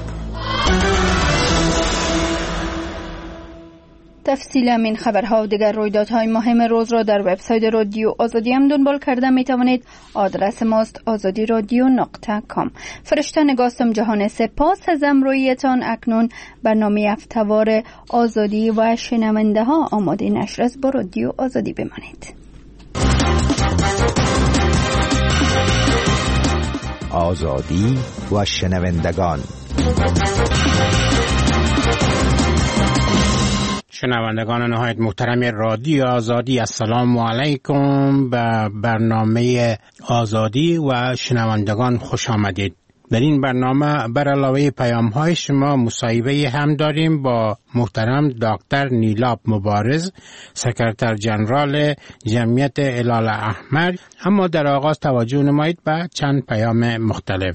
S1: تفصیل این خبرها و دیگر رویدادهای مهم روز را در وبسایت رادیو آزادی هم دنبال کرده می توانید. آدرس ماست azadiradio.com. فرشته نگاستم جهان، سپاس از امرویتان. اکنون برنامه افتوار آزادی و شنونده ها آماده نشر است. با رادیو آزادی بمانید.
S3: آزادی و شنوندگان.
S24: شنوندگان نهایت محترم رادیو آزادی، السلام علیکم. به برنامه آزادی و شنوندگان خوش آمدید. در این برنامه بر علاوه پیام‌های شما مصاحبه هم داریم با محترم دکتر نیلاب مبارز، سکرتر جنرال جمعیت هلال احمر. اما در آغاز توجه نمایید به چند پیام مختلف.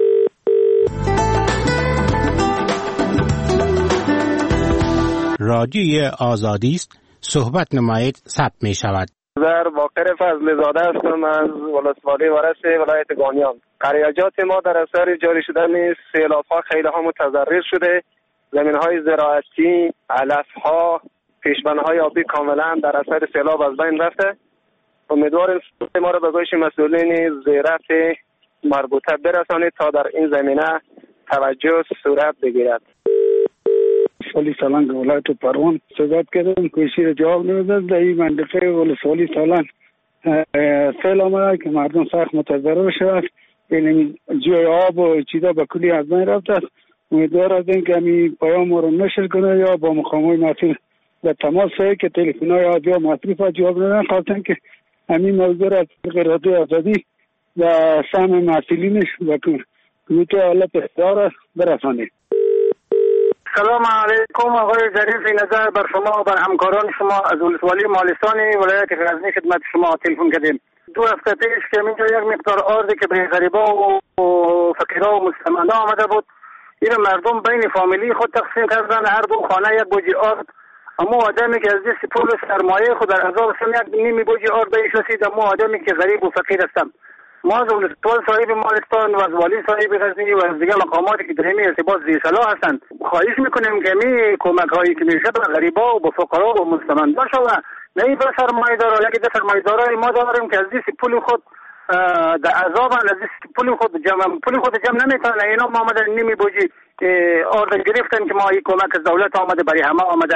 S24: رادیوی آزادی است، صحبت نمایید، ثبت می شود.
S4: در باقر فضل زاده هستم از ولسوالی وارث ولایت گانیان. قریاجات ما در اثر جاری شدن سیلاب‌ها خیلی ها متضرر شده. زمین‌های زراعتی، علف‌ها، پیشبندهای آبی کاملا در اثر سیلاب از بین رفته. امیدوارم ما را به گوش مسئولین زیرت مربوطه برسانید تا در این زمینه توجه صورت بگیرد.
S6: ولسوالی سالان ولایت پروان صحبت کردم، کوشش جواب نمیداد. در این منطقه ولسوالی سالان سیل آمده که مردم سخت متضرر شد. این جوی آب و چیزا به کلی از بین رفته است. امیدوار هستیم که همین پیام رو نشر کنه یا با مقامات مسئول در تماس که تلفن‌های آدیا مصرف جواب ندن. خواستن که همین موضوع را از رادیو آزادی و سهم مسئولینش که حالت اختیار برسانید.
S4: سلام علیکم آقای ظریف نظر بر شما و بر همکاران شما از ولسوالی مالستان ولایت غزنی خدمت شما تلفن کردیم. 2 هفته پیش که اینجا یک مقدار آردی که به غریبا و فقیرا و مستمندا آمده بود، این مردم بین فامیلی خود تقسیم کردن، هر دو خانه یک بوجی آرد. اما آدمی که از دست پول سرمایه خود در عذاب سم یک نیمی بوجی آرد بهش رسید، اما آدمی که غریب و فقیر هستم. ما از ولسوال صاحب مالستان و از والی صاحب غزنی و از دیگر مقاماتی که در این ارتباط ذی صلاح هستند خواهش میکنیم که می کمک هایی که میشه به غریبا و به فقرا و مستمندا شود، نه به سرمایه‌دارا، بلکه در سرمایه‌دارای ما داریم که از دست پول خود در عذاب، از دست پول خود جمع نمیتونه. اینا ما آمدن نیمی بوجی آرد گرفتن که ما این کمک از دولت آمده برای همه آمده.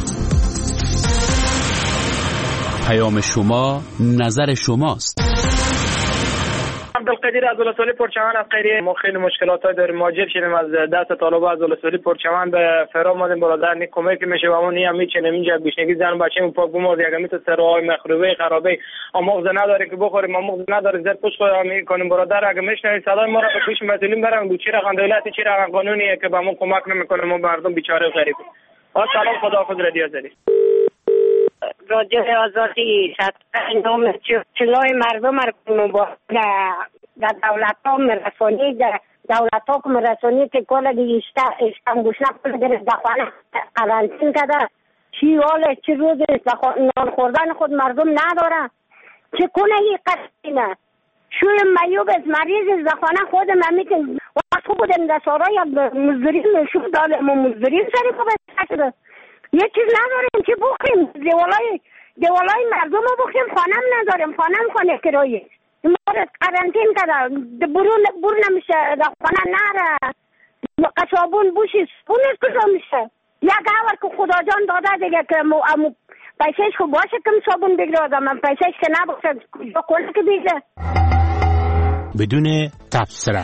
S2: پیام شما نظر شماست.
S5: عبدالقدیر از ولسوالی پرچمن از خیریه. ما خیلی مشکلات داریم، مهاجر شدیم از دست طالبا از ولسوالی پرچمن به فرا اومدیم. برادر نی کمک میشه و اون نی میچینه اینجا گشنگی زن بچه‌مون پاک بمرد یک میت سرای مخروبه خرابه آموز نداره که بخوریم، آموز نداره زد پوش خود میکنیم. برادر اگه میشنوید صدای ما را به پیش مسئولین برام چی رقم دولتی چی رقم قانونیه که به ما کمک نمیکنه، ما مردم بیچاره غریب. سلام، خداحافظ رادیو آزادی.
S7: رادیو آزادی نام چلای مردم رو در دولت ها مرسانی، در دولت ها که مرسانی که کل دیشته انگوشنه کل در دخوانه قرانتین کده چی حاله چی روز نان خوردن خود مردم نداره چه کنه این قرانتینه شوی میوب از مریض از دخوانه خود ممیتن وقت خود در سارای مزدورین شو داله مزدورین سری خوب شده یه چیز نداریم که بخیم دیوالای مردم رو بخیم، خانم نداریم، خانه کرایه مورد قرانتین کرده برون نمیشه در خانه نره قصابون بوشی سپونش کجا میشه یک هور که خدا جان داده دیگه که پیسهش خوب باشه کم صابون بگیره آدم، من پیسهش که نباشه کجا کنه که بیگه
S24: بدون تبصره.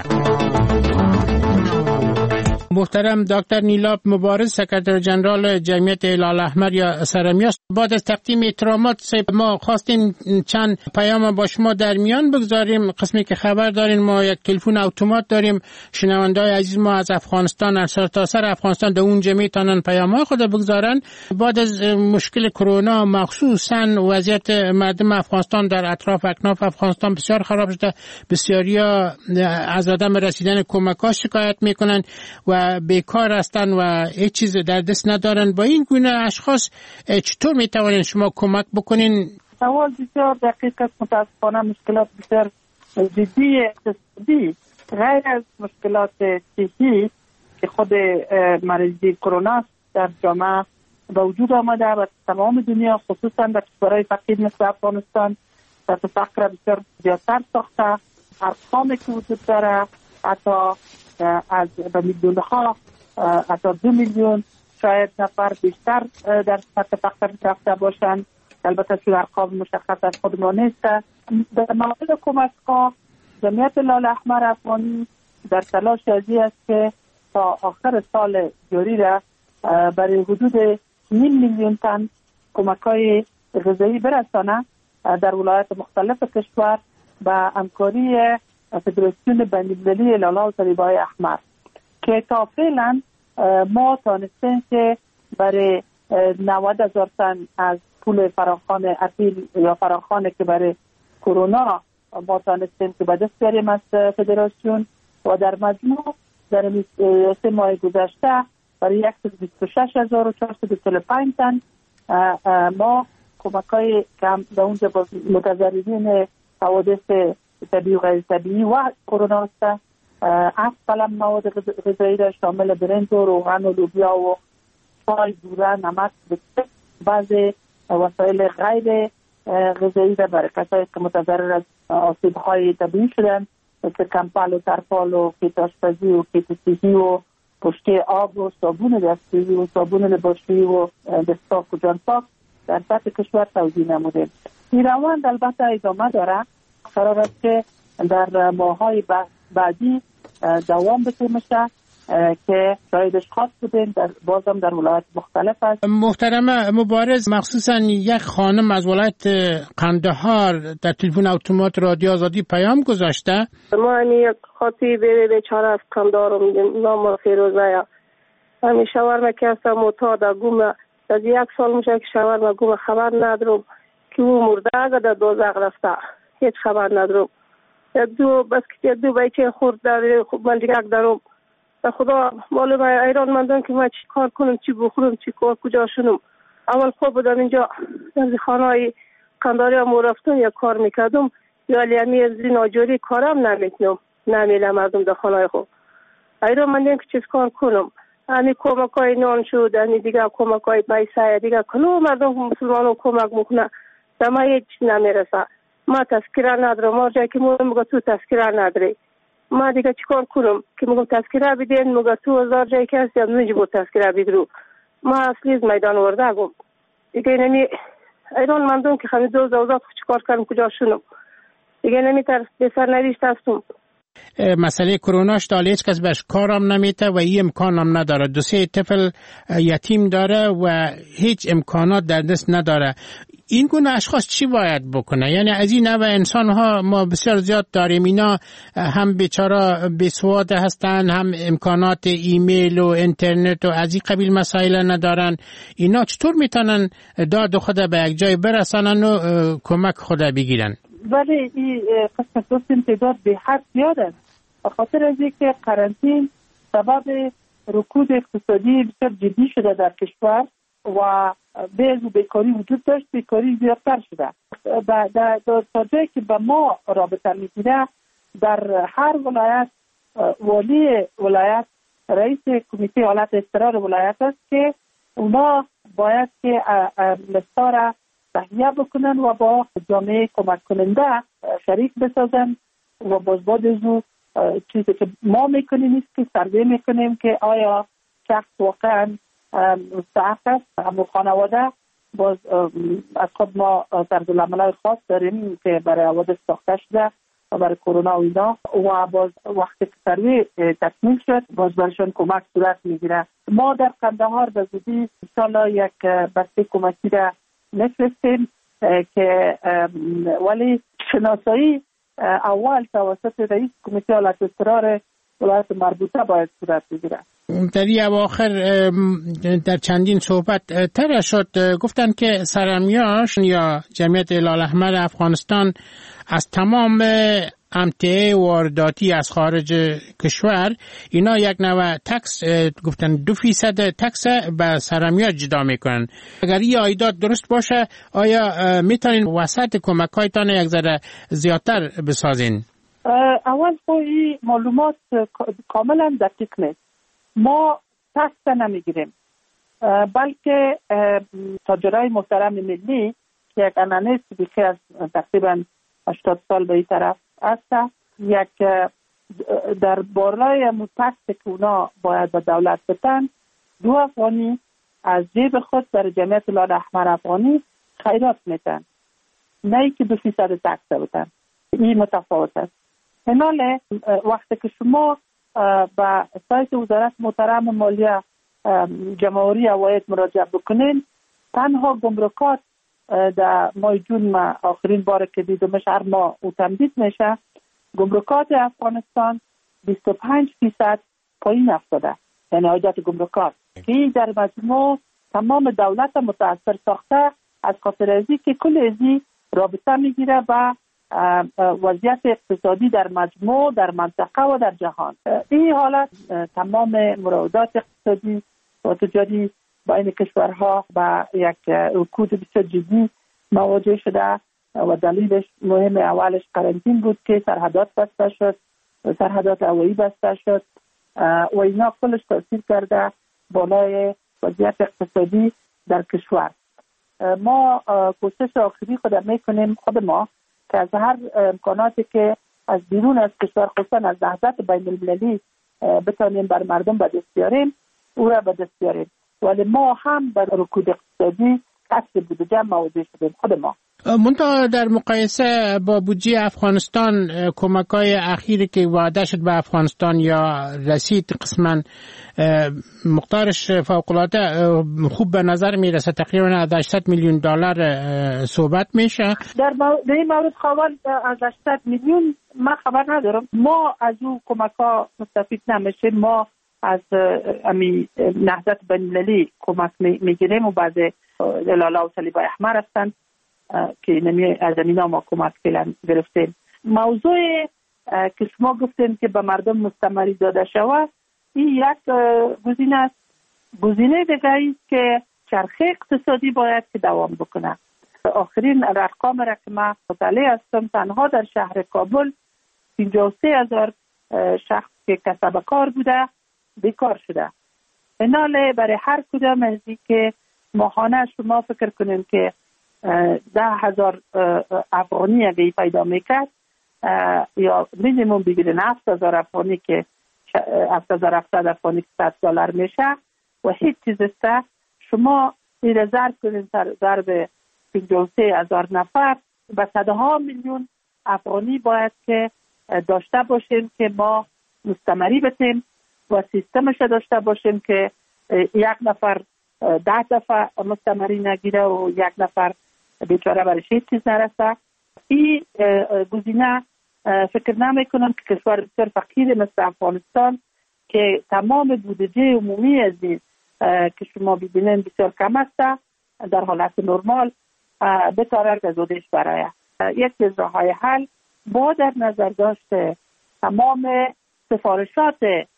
S24: محترم دکتر نیلاب مبارز سکرتر جنرال جمعیت هلال احمر یا سرمیاست، بعد از تقدیم احترامات ما خواستیم چند پیام با شما در میان بگذاریم. قسمی که خبر دارین ما یک تلفن اتومات داریم، شنونده‌های عزیز ما از افغانستان از سرتاسر افغانستان در اونجا میتونن پیام‌های خود بگذارن. بعد از مشکل کرونا مخصوصا وضعیت مردم افغانستان در اطراف اکناف افغانستان بسیار خراب شده، بسیاریا از عدم رسیدن کمک‌ها شکایت میکنن و بیکار هستن و هیچ چیز در دست ندارن. با این گونه اشخاص چطور میتوانید شما کمک بکنین؟
S8: سوال بسیار دقیق است. متاسفانه مشکلات بسیار جدی اقتصادی غیر از مشکلات صحی که خود مریضی کرونا در جامعه به وجود آمده و تمام دنیا خصوصا در کشورهای فقیر مثل افغانستان در فقر بسیار زیادتر ساخته. ارقامی که وجود داره حتی از به میلیون ها حتی 2 میلیون شاید نفر بیشتر در سطح فقر رفته باشند. البته چون ارقام مشخص از خود ما نیست. در مورد کمک ها جمعیت هلال احمر افغانی در تلاش ازی است که تا آخر سال جاری را برای حدود 0.5 میلیون تن کمک های غذایی برسانه در ولایات مختلف کشور با همکاری فدراسیون بین‌المللی هلال‌ها و صلیب‌های احمر که تا فعلا ما تانستیم که برای 90,000 تن از پول فراخوان اپیل یا فراخوان که برای کرونا ما تانستیم که به دست بیاریم از فدراسیون و در مجموع در 3 ماه گذشته برای 126,445 تن ما کمک‌های کم به اونجا متضررین حوادث طبیعی و غیر طبیعی و کرونا است. 7 قلم مواد غذایی را شامل برنج و روغن و لوبیا و چای، بوره، نمک، بسته، بعضی وسایل غیر غذایی را برای کسایی که متضرر از آسیب‌های طبیعی شدن مثل کمپل و ترپال و کیت آشپزی و کیت صحی و پشتی آب و صابون دستشویی و صابون لباسشویی و دستاک و جانپاک در سطح کشور توزیع نموده. این روند البته ادامه داره. قرار است که در ماه‌های بعدی دوام بده میشه که شاهدش خاص بودیم، بازم در ولایت مختلف است.
S24: محترم مبارز، مخصوصا یک خانم از ولایت قندهار در تلفن اتومات رادیو آزادی پیام گذاشته.
S9: ما یک خاطی بیچاره از قندهار میگیم، نام فیروزه. همین شاورما که هستم معتاد گم از 1 سال میشه که شاورما گم، خبر ندارم که او مرده اگه در دوزخ رفته، هیچ خبر ندارم. دو بچه خورد داره، من دیگه دارم. خدا معلوم ایران مندم که من چی کار کنم، چی بخورم، چی کار کجا شنم. اول خوب بودم اینجا در خانه قنداری هم رفتم یا کار میکردم، یا لیمی از ناجوری کارم نمیکنم، نمیلم مردم در خانه خود. ایران مندم که چیز کار کنم. همی کمک های نان شد، همی دیگه کمک های پیسه، دیگه کلو مردم مسلمانو کمک میکنه، در ما هیچ نمیرسه. ما تذکره ندارم، هر جایی که میگم میگه تو تذکره نداری. ما دیگه چیکار کنم که میگم تذکره بدین، میگه تو 1000 جایی که هستی نمیجبور تذکره بگیرو. ما اصلی از میدان ورده گم دیگه نمی ایران مندم که خمی دوزات چیکار کنم، کجا شونم دیگه نمیتر بسر نویشت هستم.
S24: مسئله کروناش داله هیچ کس بهش کارم نمیته و این امکانم نداره. 2-3 طفل یتیم داره و هیچ امکانات در دست نداره. این گونه اشخاص چی باید بکنه؟ یعنی از این نوع انسان ها ما بسیار زیاد داریم، اینا هم بیچاره بیسواد هستن، هم امکانات ایمیل و اینترنت و از این قبیل مسائل ندارن. اینا چطور میتونن داد خود به یک جای برسانن و کمک خود بگیرن؟
S8: ولی این قسمت دوستیم تعداد به حد زیاده، به خاطر از اینکه قرنطین سبب رکود اقتصادی بسیار جدی شده در کشور و بعض بیکاری وجود داشت، بیکاری زیادتر شده. تا جایی که به ما رابطه میگیره، در هر ولایت والی ولایت رئیس کمیته حالت اضطرار ولایت است که اونا باید که لستا را تهیه بکنن و با جامعه کمک کننده شریک بسازن و باز او چیزی که ما میکنیم است که سروی میکنیم که آیا شخص واقعا مستحق است. اما خانواده باز از خود ما طرزالعمل‌های خاص داریم که برای حوادث ساخته شده و برای کرونا و اینا، و باز وقتی که سروی تکمیل شد باز برشان کمک صورت میگیره. ما در قندهار به زودی انشاءالله یک بسته کمکی را نفرستیم که ولی شناسایی اول توسط رئیس کمیته حالت اضطرار ولایت مربوطه باید صورت بگیره.
S24: در این اواخر در چندین صحبت تر شد، گفتن که سرمیاش یا جمعیت هلال احمر افغانستان از تمام امتعه وارداتی از خارج کشور اینا یک نوع تکس گفتن 2% تکس به سرمیا جدا میکنن. اگر این عایدات درست باشه آیا میتونین وسط کمک هایتان یک ذره زیادتر بسازین؟
S8: اول این معلومات کاملا دقیق نیست. ما تکس نمیگیریم، بلکه تاجرای محترم ملی که یک انانه بیشتر از تقریبا 80 سال به این طرف است، یک در بالای تکس که اونا باید به دولت بدن 2 افغانی از جیب خود در جمعیت هلال احمر افغانی خیرات میتن، نه ای که 2% تکس بدن. این متفاوت است. حالا وقتی که شما به سایت وزارت محترم مالیه جمهوری عواید مراجعه بکنین، تنها گمرکات در ماه جون ما آخرین بار که دیدمش هر ماه او تمدید میشه، گمرکات افغانستان 25% پایین افتاده، یعنی عایدات گمرکات که در مجموع تمام دولت متاثر ساخته، از خاطر ازی که کل ازی رابطه میگیره با وضعیت اقتصادی در مجموع در منطقه و در جهان. این حالت تمام مراودات اقتصادی و تجاری بین کشورها با یک رکود بسیار جدی مواجه شده و دلیلش مهم اولش قرنطین بود که سرحدات بسته شد، سرحدات هوایی بسته شد و اینا کلش تاثیر کرده بالای وضعیت اقتصادی در کشور. ما کوشش آخری خود میکنیم خود ما که از هر امکاناتی که از بیرون از کشور خصوصا از نهضت بین المللی بتانیم بر مردم به دست بیاریم، او را به دست بیاریم. ولی ما هم بر رکود اقتصادی کسر بودجه مواجه شدیم خود ما.
S24: منتها در مقایسه با بودجه افغانستان کمک‌های اخیری که وعده شد به افغانستان یا رسید قسما مقدارش فوق‌العاده خوب به نظر میرسه، تقریبا 800 میلیون دلار صحبت میشه.
S8: در این مورد خواهان از 800 میلیون من خبر ندارم. ما از اون کمک‌ها مستفید نمیشیم. ما از نهضت بین‌المللی کمک میگیریم و بعض هلال و صلیب احمر هستند که از اینا ما کمک گرفتیم. موضوع که شما گفتین که به مردم مستمری داده شود، این یک گزینه است. گزینه دیگه است که چرخه اقتصادی باید که دوام بکنه. آخرین ارقام را که من مطالعه هستم، تنها در شهر کابل 53,000 شخص که کسب کار بوده بیکار شده. ایناله برای هر کدام از این که ماهانه شما فکر کنیم که 10,000 افغانی اگه پیدا میکرد یا مینیموم بگیرین 7,000 افغانی که 7,700 افغانی که $100 میشه و هیچ چیز است. شما این ضرب کنین ضرب 53,000 نفر و صدها میلیون افغانی باید که داشته باشیم که ما مستمری بتیم و سیستمش داشته باشیم که یک نفر 10 دفعه مستمری نگیره و یک نفر بیچاره برش هیچ چیز نرسه. این گزینه فکر نمی کنم که کشور بسیار فقیر مثل افغانستان که تمام بودجه عمومی از این که شما ببینین بسیار کم است، در حالت نرمال بتاره که زودش برای یکی از راه‌های حل با در نظر داشته تمام سفارشات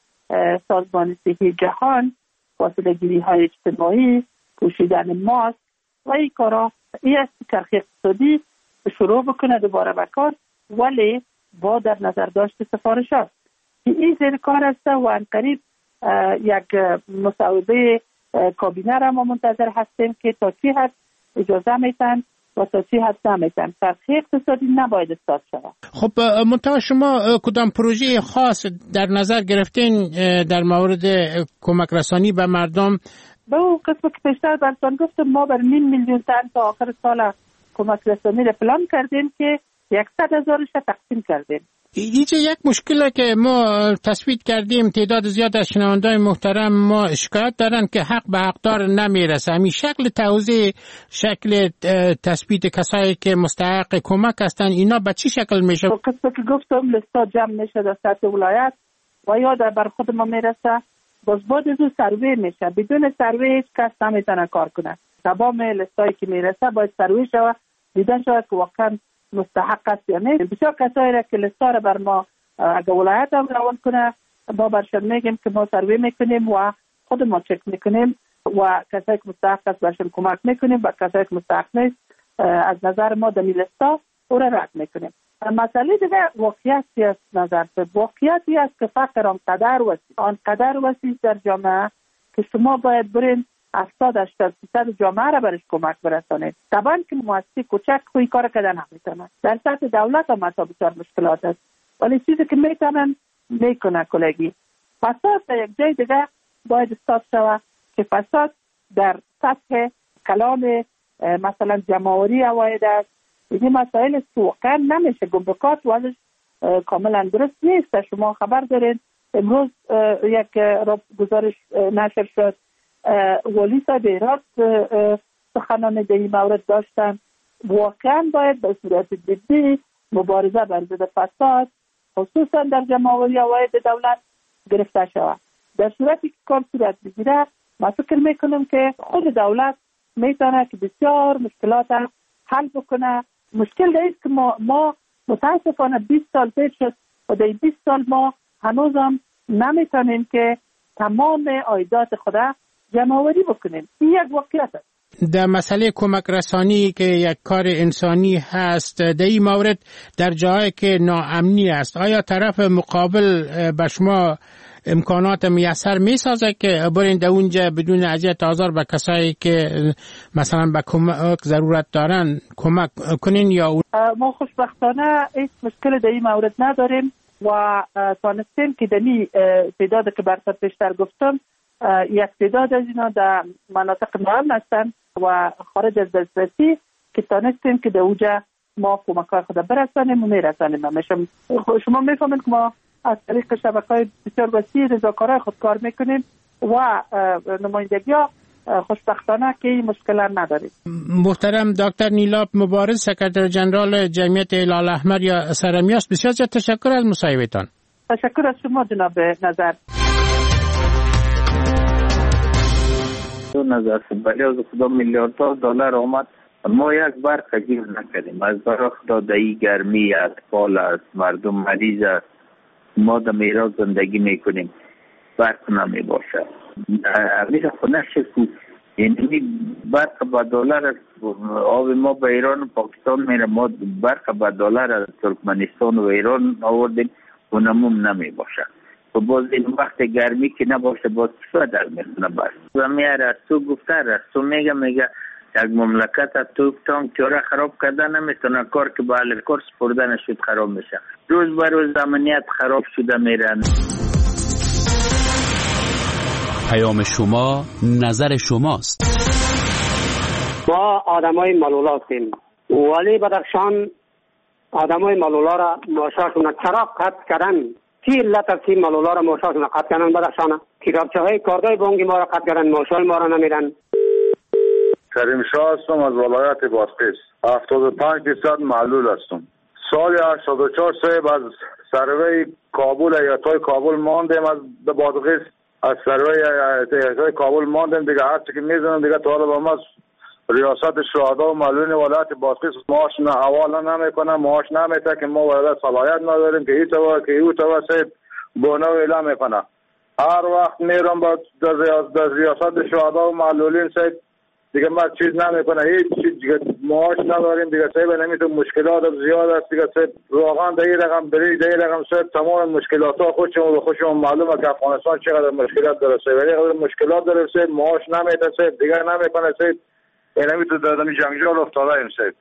S8: سازمان صحی جهان، فاصله گیری های اجتماعی، پوشیدن ماسک و این کارا، این است که چرخه اقتصادی شروع بکنه دوباره به کار، ولی با در نظر داشت سفارشات. این زیر کار است و عنقریب یک مصوبه کابینه را ما منتظر هستیم که تا چی حد اجازه میتن و تا چی حد نمیتن. چرخه اقتصادی نباید استاد شود.
S24: خب منتها شما کدام پروژه خاص در نظر گرفتین در مورد کمک رسانی به مردم؟
S8: به اون قسم که پیشتر براتون گفتم ما بر 500,000 تن تا آخر سال کمک رسانی را پلان کردیم که 100,000 تقسیم کردیم.
S24: اینجا یک مشکلی که ما تثبیت کردیم، تعداد زیاد از شنونده‌های محترم ما شکایت دارن که حق به حقدار نمیرسه. همین شکل توزیع، شکل تثبیت کسایی که مستحق کمک هستن، اینا به چی شکل میشه؟
S8: قسمی که گفتم لیستا جمع میشه در سطح ولایت و یا در بر خود ما میرسه، باز بعد از اون سروی میشه. بدون سروی هیچ کس نمیتونه کار کنه. تمام لیستایی که میرسه باید سروی شود، دیده شود که واقعا مستحق است یا نه. بسیار کسایی را که لیستا را بر ما اگه ولایت هم روان کنه، ما برشان میگیم که ما سروی میکنیم و خود ما چک میکنیم و کسایی که مستحق است برشان کمک میکنیم و کسایی که مستحق نیست از نظر ما در لیستا او را رد میکنیم. مسئله دیگه واقعیتی است. نظر به واقعیتی است که فقر آنقدر وسیع در جامعه که شما باید برین 70-80% جامعه را برش کمک برسانید. طبعا که مؤسسه کوچک خوی کار کردن نمیتونه. در سطح دولت هم حتی بسیار مشکلات است، ولی چیزی که میتونن میکنه کلگی. فساد در یک جای دیگه باید استاد شود که فساد در سطح کلام مثلا جمعوری عواید است. این مسائل واقعا نمیشه گمرکات وضعش کاملا درست نیست. شما خبر دارین امروز یک گزارش نشر شد، ولی صاحب هرات سخنان در این مورد داشتن. واقعا باید به صورت جدی مبارزه بر ضد فساد خصوصا در جمع‌آوری عواید دولت گرفته شود. در صورتی که کار صورت بگیره، من فکر میکنم که خود دولت میتونه که بسیار مشکلات حل بکنه. مشکل است که ما متاسفانه 20 سال پیش شد و در 20 سال ما هنوزم نمیتونیم که تمام عایدات خود جمع‌آوری بکنیم. این یک واقعیت است.
S24: در مسئله کمک رسانی که یک کار انسانی هست، در این مورد در جایی که ناامنی است، آیا طرف مقابل به شما امکانات میسر میسازه که برین در اونجا بدون اذیت آزار به کسایی که مثلا به کمک ضرورت دارن کمک کنین؟ یا
S8: ما خوشبختانه هیچ مشکل در این مورد نداریم و تانستیم که دنی تعداد که برتر پیشتر گفتم، یک تعداد از اینا در مناطق ناامن هستند و خارج از دسترسی که تانستیم که در اوجا ما کمک‌های خود برسانیم و میرسانیم. شما میفهمید که ما از طریق شبکه‌های بسیار وسیع رضاکارای خود کار میکنیم و نمایندگی‌ها خوشبختانه که این مشکل نداریم.
S24: محترم دکتر نیلاب مبارز، سکرتر جنرال جمعیت هلال احمر یا سرمیاس، بسیار زیاد تشکر از مصاحبه‌تان.
S8: تشکر از شما جناب نظر.
S25: نظر بله از خدا میلیاردها دلار آمد، ما یک برق گیر نکردیم. از برای خدا دایی گرمی اطفال است، مردم مریض است، ما در میراث زندگی میکنیم، برق نمی باشه. امیش خونه شکو یعنی برق با دلار آب ما به ایران و پاکستان میره، ما برق با دلار از ترکمنستان و ایران آوردیم و نموم نمی باشه. و باز این وقت گرمی که نباشه باز چطور در میخونه برق. و میاره از تو گفته رستو میگه یک مملکت از تو تانک چاره خراب کرده نمیتونه، کار که با اهل کار سپرده نشد خراب میشه. روز به روز امنیت خراب شده میرن.
S2: پیام شما نظر شماست.
S10: ما آدمای ملولا هستیم ولی بدخشان آدمای ملولا را ماشاشون چرا قطع کردن؟ چی علت است که ملولا را ماشاشون قطع کردن؟ بدخشان کتابچه‌های کاردای بانکی ما را قطع کردن، ماشای ما را نمیدن.
S11: کریم شاه هستم از ولایت بادغیس. 75% معلول هستم. سال 84 صاحب از سروی کابل ایالت‌های کابل ماندیم، از بادغیس از سروی ایالت‌های کابل ماندیم دیگه. هر چی که میزنم دیگه تا حالا با ما ریاست شهدا و معلولین ولایت بادغیس معاش حواله نمیکنه، معاش نمیده که ما ولایت صلاحیت نداریم که این تو که او تو صاحب بونو اعلام میکنه. هر وقت میرم با در ریاست شهدا و معلولین صاحب دیگه ما چیز نمیکنه، هیچ چیز دیگه معاش نداریم دیگه صاحب. نمیتونه مشکلات زیاد است دیگه صاحب. واقعا در این رقم برای در این رقم صاحب تمام مشکلات ها خودشون معلومه که افغانستان چقدر مشکلات داره صاحب. ولی مشکلات داره صاحب، معاش نمیده صاحب، دیگه نمیکنه صاحب. نمیتونه در دمی جنگجال افتاده ایم صاحب.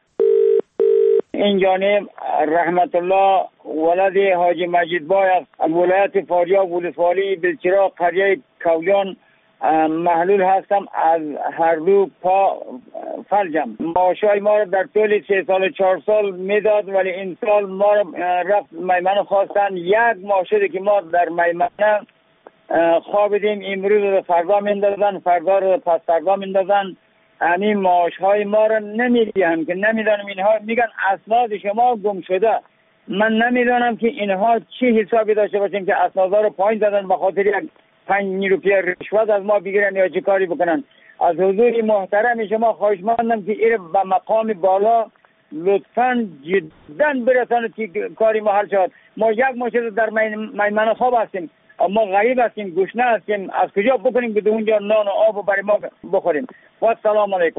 S5: این جانب رحمت الله ولد حاجی مجید بای از ولایت فاریاب ولسوالی بلچراغ قریه کویان محلول هستم. از هر دو پا فلجم. معاشای ما را در طول 3 سال 4 سال میداد ولی این سال ما را رفت میمنه خواستن. یک ماه شده که ما در میمنه خوابیدیم، امروز رو فردا میندازن، فردا رو پس فردا میندازن. همین معاش های ما را نمیدیم که نمیدانم. اینها میگن اسناد شما گم شده. من نمیدانم که اینها چی حسابی داشته باشیم که اسناد رو پایین دادن به خاطر یک 5 روپیه رشوت از ما بگیرن یا چه کاری بکنن. از حضور محترم شما خواهش ماندم که این به مقام بالا لطفاً جدا برسانید که کاری ما حل شد. ما یک ماه در میمنه خواب هستیم، ما غریب هستیم، گشنه هستیم. از کجا بکنیم که اونجا نان و آب برای ما بخوریم؟ و سلام علیکم.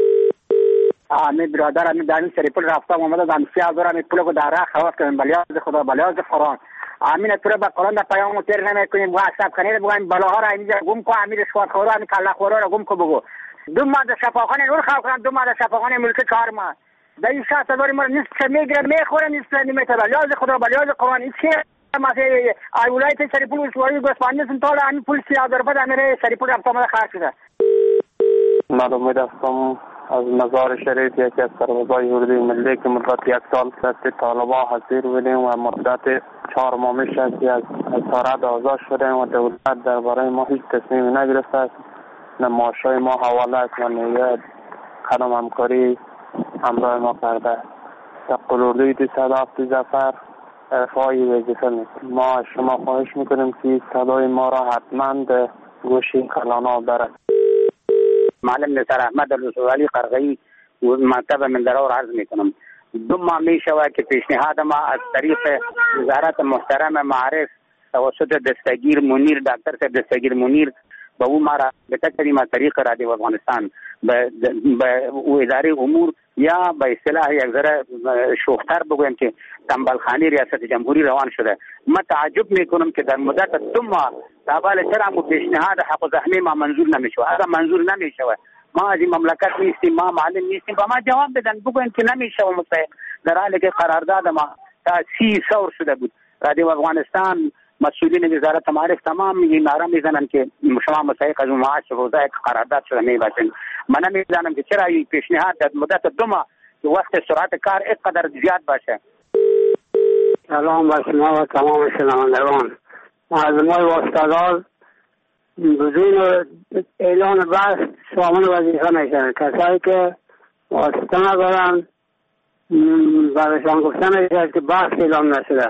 S10: همین برادر همین در این سریپول رفتم آمده دم 3000 همین پول کو در خلاص کردم. بلیاز خدا بلیاز قرآن امین تو به قرآن در پیام تیر نمیکنیم و حساب کنید بگویم بلاها را اینجا گم کو. امیر شوار خورا همین کلا خورا را گم کو بگو. 2 ماه در شفاخانه نور خلق کردن، 2 ماه در شفاخانه ملک 4 ماه در این 60,000 ما نیست چه میگیره میخوره نیست نمیته. بلیاز خدا بلیاز قرآن این چیه؟ مثلا ولایت سریپول وسواری گسپانی سنتال همین پول 30,000 بعد امیر سریپول رفت آمده خرج شده.
S12: من امید هستم از مزار شریف، یکی از سربازای اردوی ملی که مدت 1 سال دست طالبان حاضر بودیم و مدت 4 ماه میشه که از اسارت آزاد شدیم و دولت درباره ما هیچ تصمیمی نگرفته است. نه معاشای ما حواله است و نه قدم همکاری همراه ما کرده. در قلوردوی 207 ظفر ارفاعی وظیفه میکنیم. ما از شما خواهش میکنیم که صدای ما را حتما به گوش کلانا برد.
S10: معلم نصر احمد الوسوالی قرغی مکتب مندرا را عرض میکنم. 2 ماه میشود که پیشنهاد ما از طریق وزارت محترم معارف توسط دستگیر منیر، دکتر دستگیر منیر به او ما را بتکریم از طریق رادیو افغانستان به اداره امور یا به اصطلاح یک ذره شوختر بگویم که تنبلخانی ریاست جمهوری روان شده. من تعجب میکنم که در مدت 2 ماه تابال چرا پیشنهاد حق زحمه ما منظور نمیشه. اگر منظور نمیشه ما از این مملکت نیستیم، ما معلم نیستیم، با ما جواب بدن بگوین که نمیشه و مستحق. در حالی که قرارداد ما تا 30 سال شده بود. رادیو افغانستان مسئولین وزارت معارف تمام این نعره میزنن که شما مستحق از معاش روزه قرارداد شده میباشین. من نمیدانم که چرا این پیشنهاد در مدت 2 ماه وقت سرعت کار اینقدر زیاد باشه.
S13: سلام بر شما و تمام شنوندگان. معلومات واسطه‌دار بدون اعلان بحث شامل وظیفه میشن. کسایی که واسطه ندارن برایشان گفتن میشه که بحث اعلام نشده.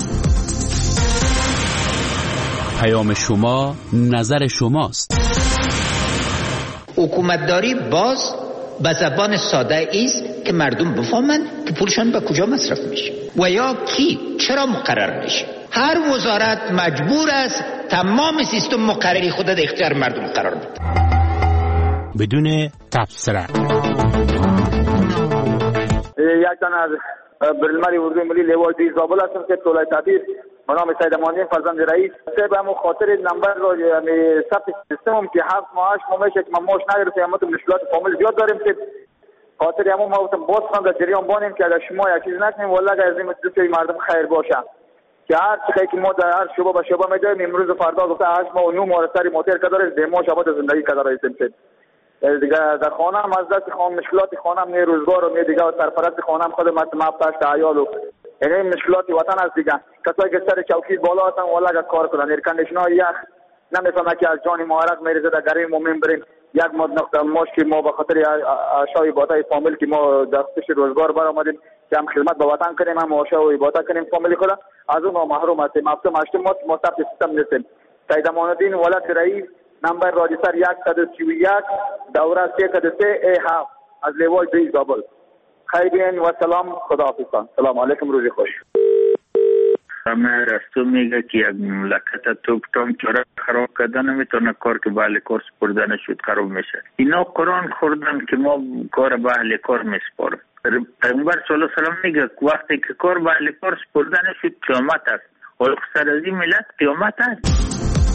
S2: پیام شما نظر شماست.
S14: حکومتداری باز به زبان ساده است که مردم بفهمند که پولشان به کجا مصرف میشه و یا کی چرا مقرر میشه. هر وزارت مجبور است تمام سیستم مقرری خود در اختیار مردم قرار بده
S24: بدون تبصره.
S11: یک تن از برنامه اردوی ملی لیوال دی زابل هستم که طولای تعبیر به نام سید امانی فرزند رئیس سه به همون خاطر نمبر رو ثبت سیستمم که 7 ماه 8 ماه میشه که ما ماش نگرفتیم. اما تو مشکلات فامیل زیاد داریم که خاطر همون ما گفتم باز خواهم در جریان بانیم که اگر شما یک چیز نکنیم والله اگر از این دوستای مردم خیر باشه که هر چیزی که ما در هر شعبه به شعبه میدیم امروز و فردا گفته 8 ماه و 9 ماه سری موتر کداره دمو شبات زندگی کداره ایستیم دیگه در خانه هم از دست خانه مشکلات خانه هم نه روزگار و نه دیگه سرپرست خانه هم خود ما 7 عیال و یعنی مشکلات وطن است دیگه. کسایی که سر چوکی بالا هستن والله اگر کار کنن ایر کندیشنر یخ نمیفهمه که از جان مهارت میریزه در گرمی مومن بریم یک مد نقطه ماش که ما به خاطر اشای عبادت فامیل که ما در خصوص روزگار برآمدیم که هم خدمت به وطن کنیم هم اشای و عبادت کنیم فامیل خود از اون محروم هستیم. هفتم هشتم ما ثبت سیستم نیستیم. سید امان الدین ولد رئیس نمبر رادیسر 131 دوره 3 A7 از لیوال دی زابل. خیرین و سلام. خداحافظ. سلام علیکم. روزی خوش.
S25: همه رستو میگه که یک مملکت توپتان چرا خراب کردن نمیتونه کار که به اهل کار سپردن شد خراب میشه. اینا قرآن خوردن که ما کار به اهل کار میسپارم. پیغمبر صلی الله علیه و سلم میگه وقتی که کار به اهل کار سپردن شد قیامت است. سر از این ملت قیامت است.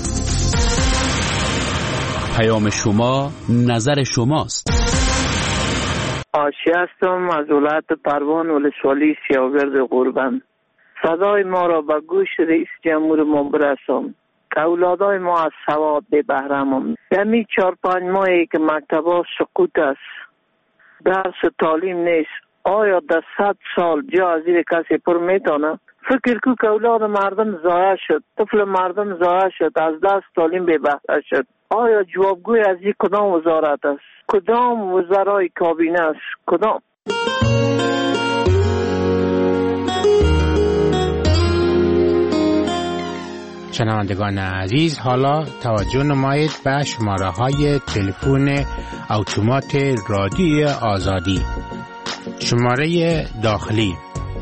S2: پیام شما نظر شماست.
S15: آشی هستم از ولایت پروان ولسوالی سیاوگرد قربان. صدای ما را به گوش رئیس جمهور ما برسان که اولادای ما از سواد به بهره‌اند. یعنی 4-5 ماهی که مکتب‌ها سقوط است، درس تعلیم نیست. آیا در 100 سال جا از زیر کسی پر میتونه؟ فکر کو که اولاد مردم ضایع شد، طفل مردم ضایع شد، از دست تعلیم به بهره شد. آیا جوابگوی از این کدام وزارت است؟ کدام وزرای کابینه است؟ کدام؟
S24: شنوندگان عزیز، حالا توجه نمایید به شماره های تلفن اتومات رادیوی آزادی. شماره داخلی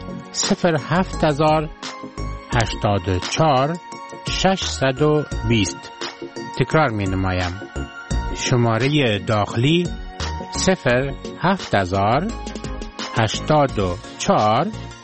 S24: 07084 620. تکرار می نمایم. شماره داخلی 07084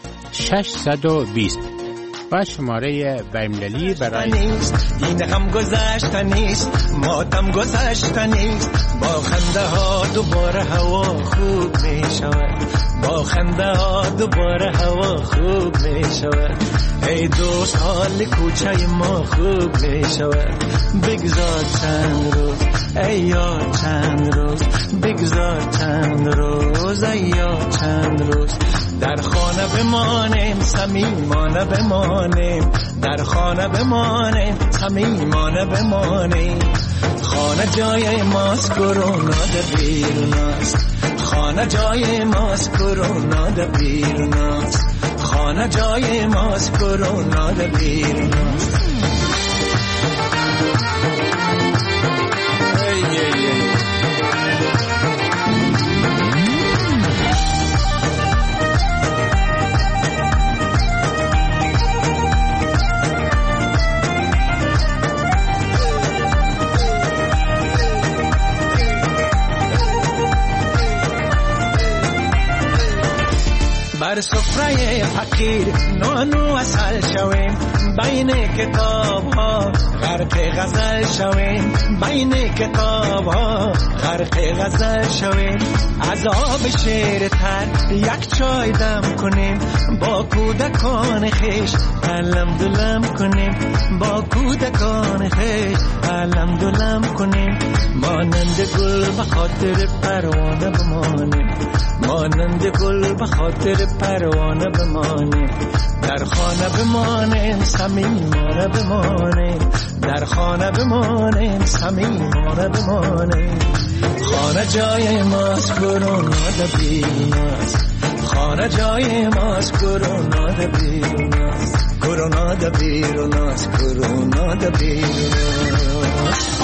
S24: 620 و شماره بین‌المللی برای
S16: این هم گذشته نیست، ماتم گذشته نیست. با خنده ها دوباره هوا خوب می شود، با خنده ها دوباره هوا خوب می شود. ای دوست حال کوچه ما خوب می شود. بگذار چند روز ای یار چند روز، بگذار چند روز ای یار چند روز. در خانه بمانیم صمیمانه بمانیم، در خانه بمانیم صمیمانه بمانیم. خانه جای ماست، کرونا در بیرون است. خانه جای ماست، کرونا در بیرون است. خانه جای ماست، کرونا در بیرون است. بر سفره فقیر نانو اصل شویم، بین کتاب ها غرق غزل شویم، بین کتاب ها غرق غزل شویم. از آب شیر تر یک چای دم کنیم، با کودکان خیش علم دلم کنیم، با کودکان خیش علم دلم کنیم. مانند گل به خاطر پروانه بمانیم، مانند گل به خاطر پروانه بمانیم، در خانه بمانیم صمیمانه بمانیم، در خانه بمانیم صمیمانه بمانیم. خانه جای ماست کرونا ده بیرون است، خانه جای ماست کرونا ده بیرون است، کرونا ده بیرون است، کرونا ده بیرون است.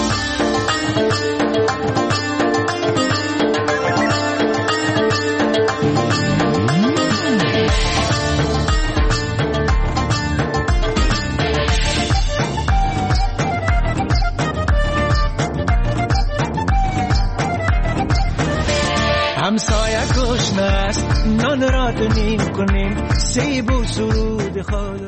S16: همسایه گشنه است نان را دونیم کنیم، سیب و سرود خود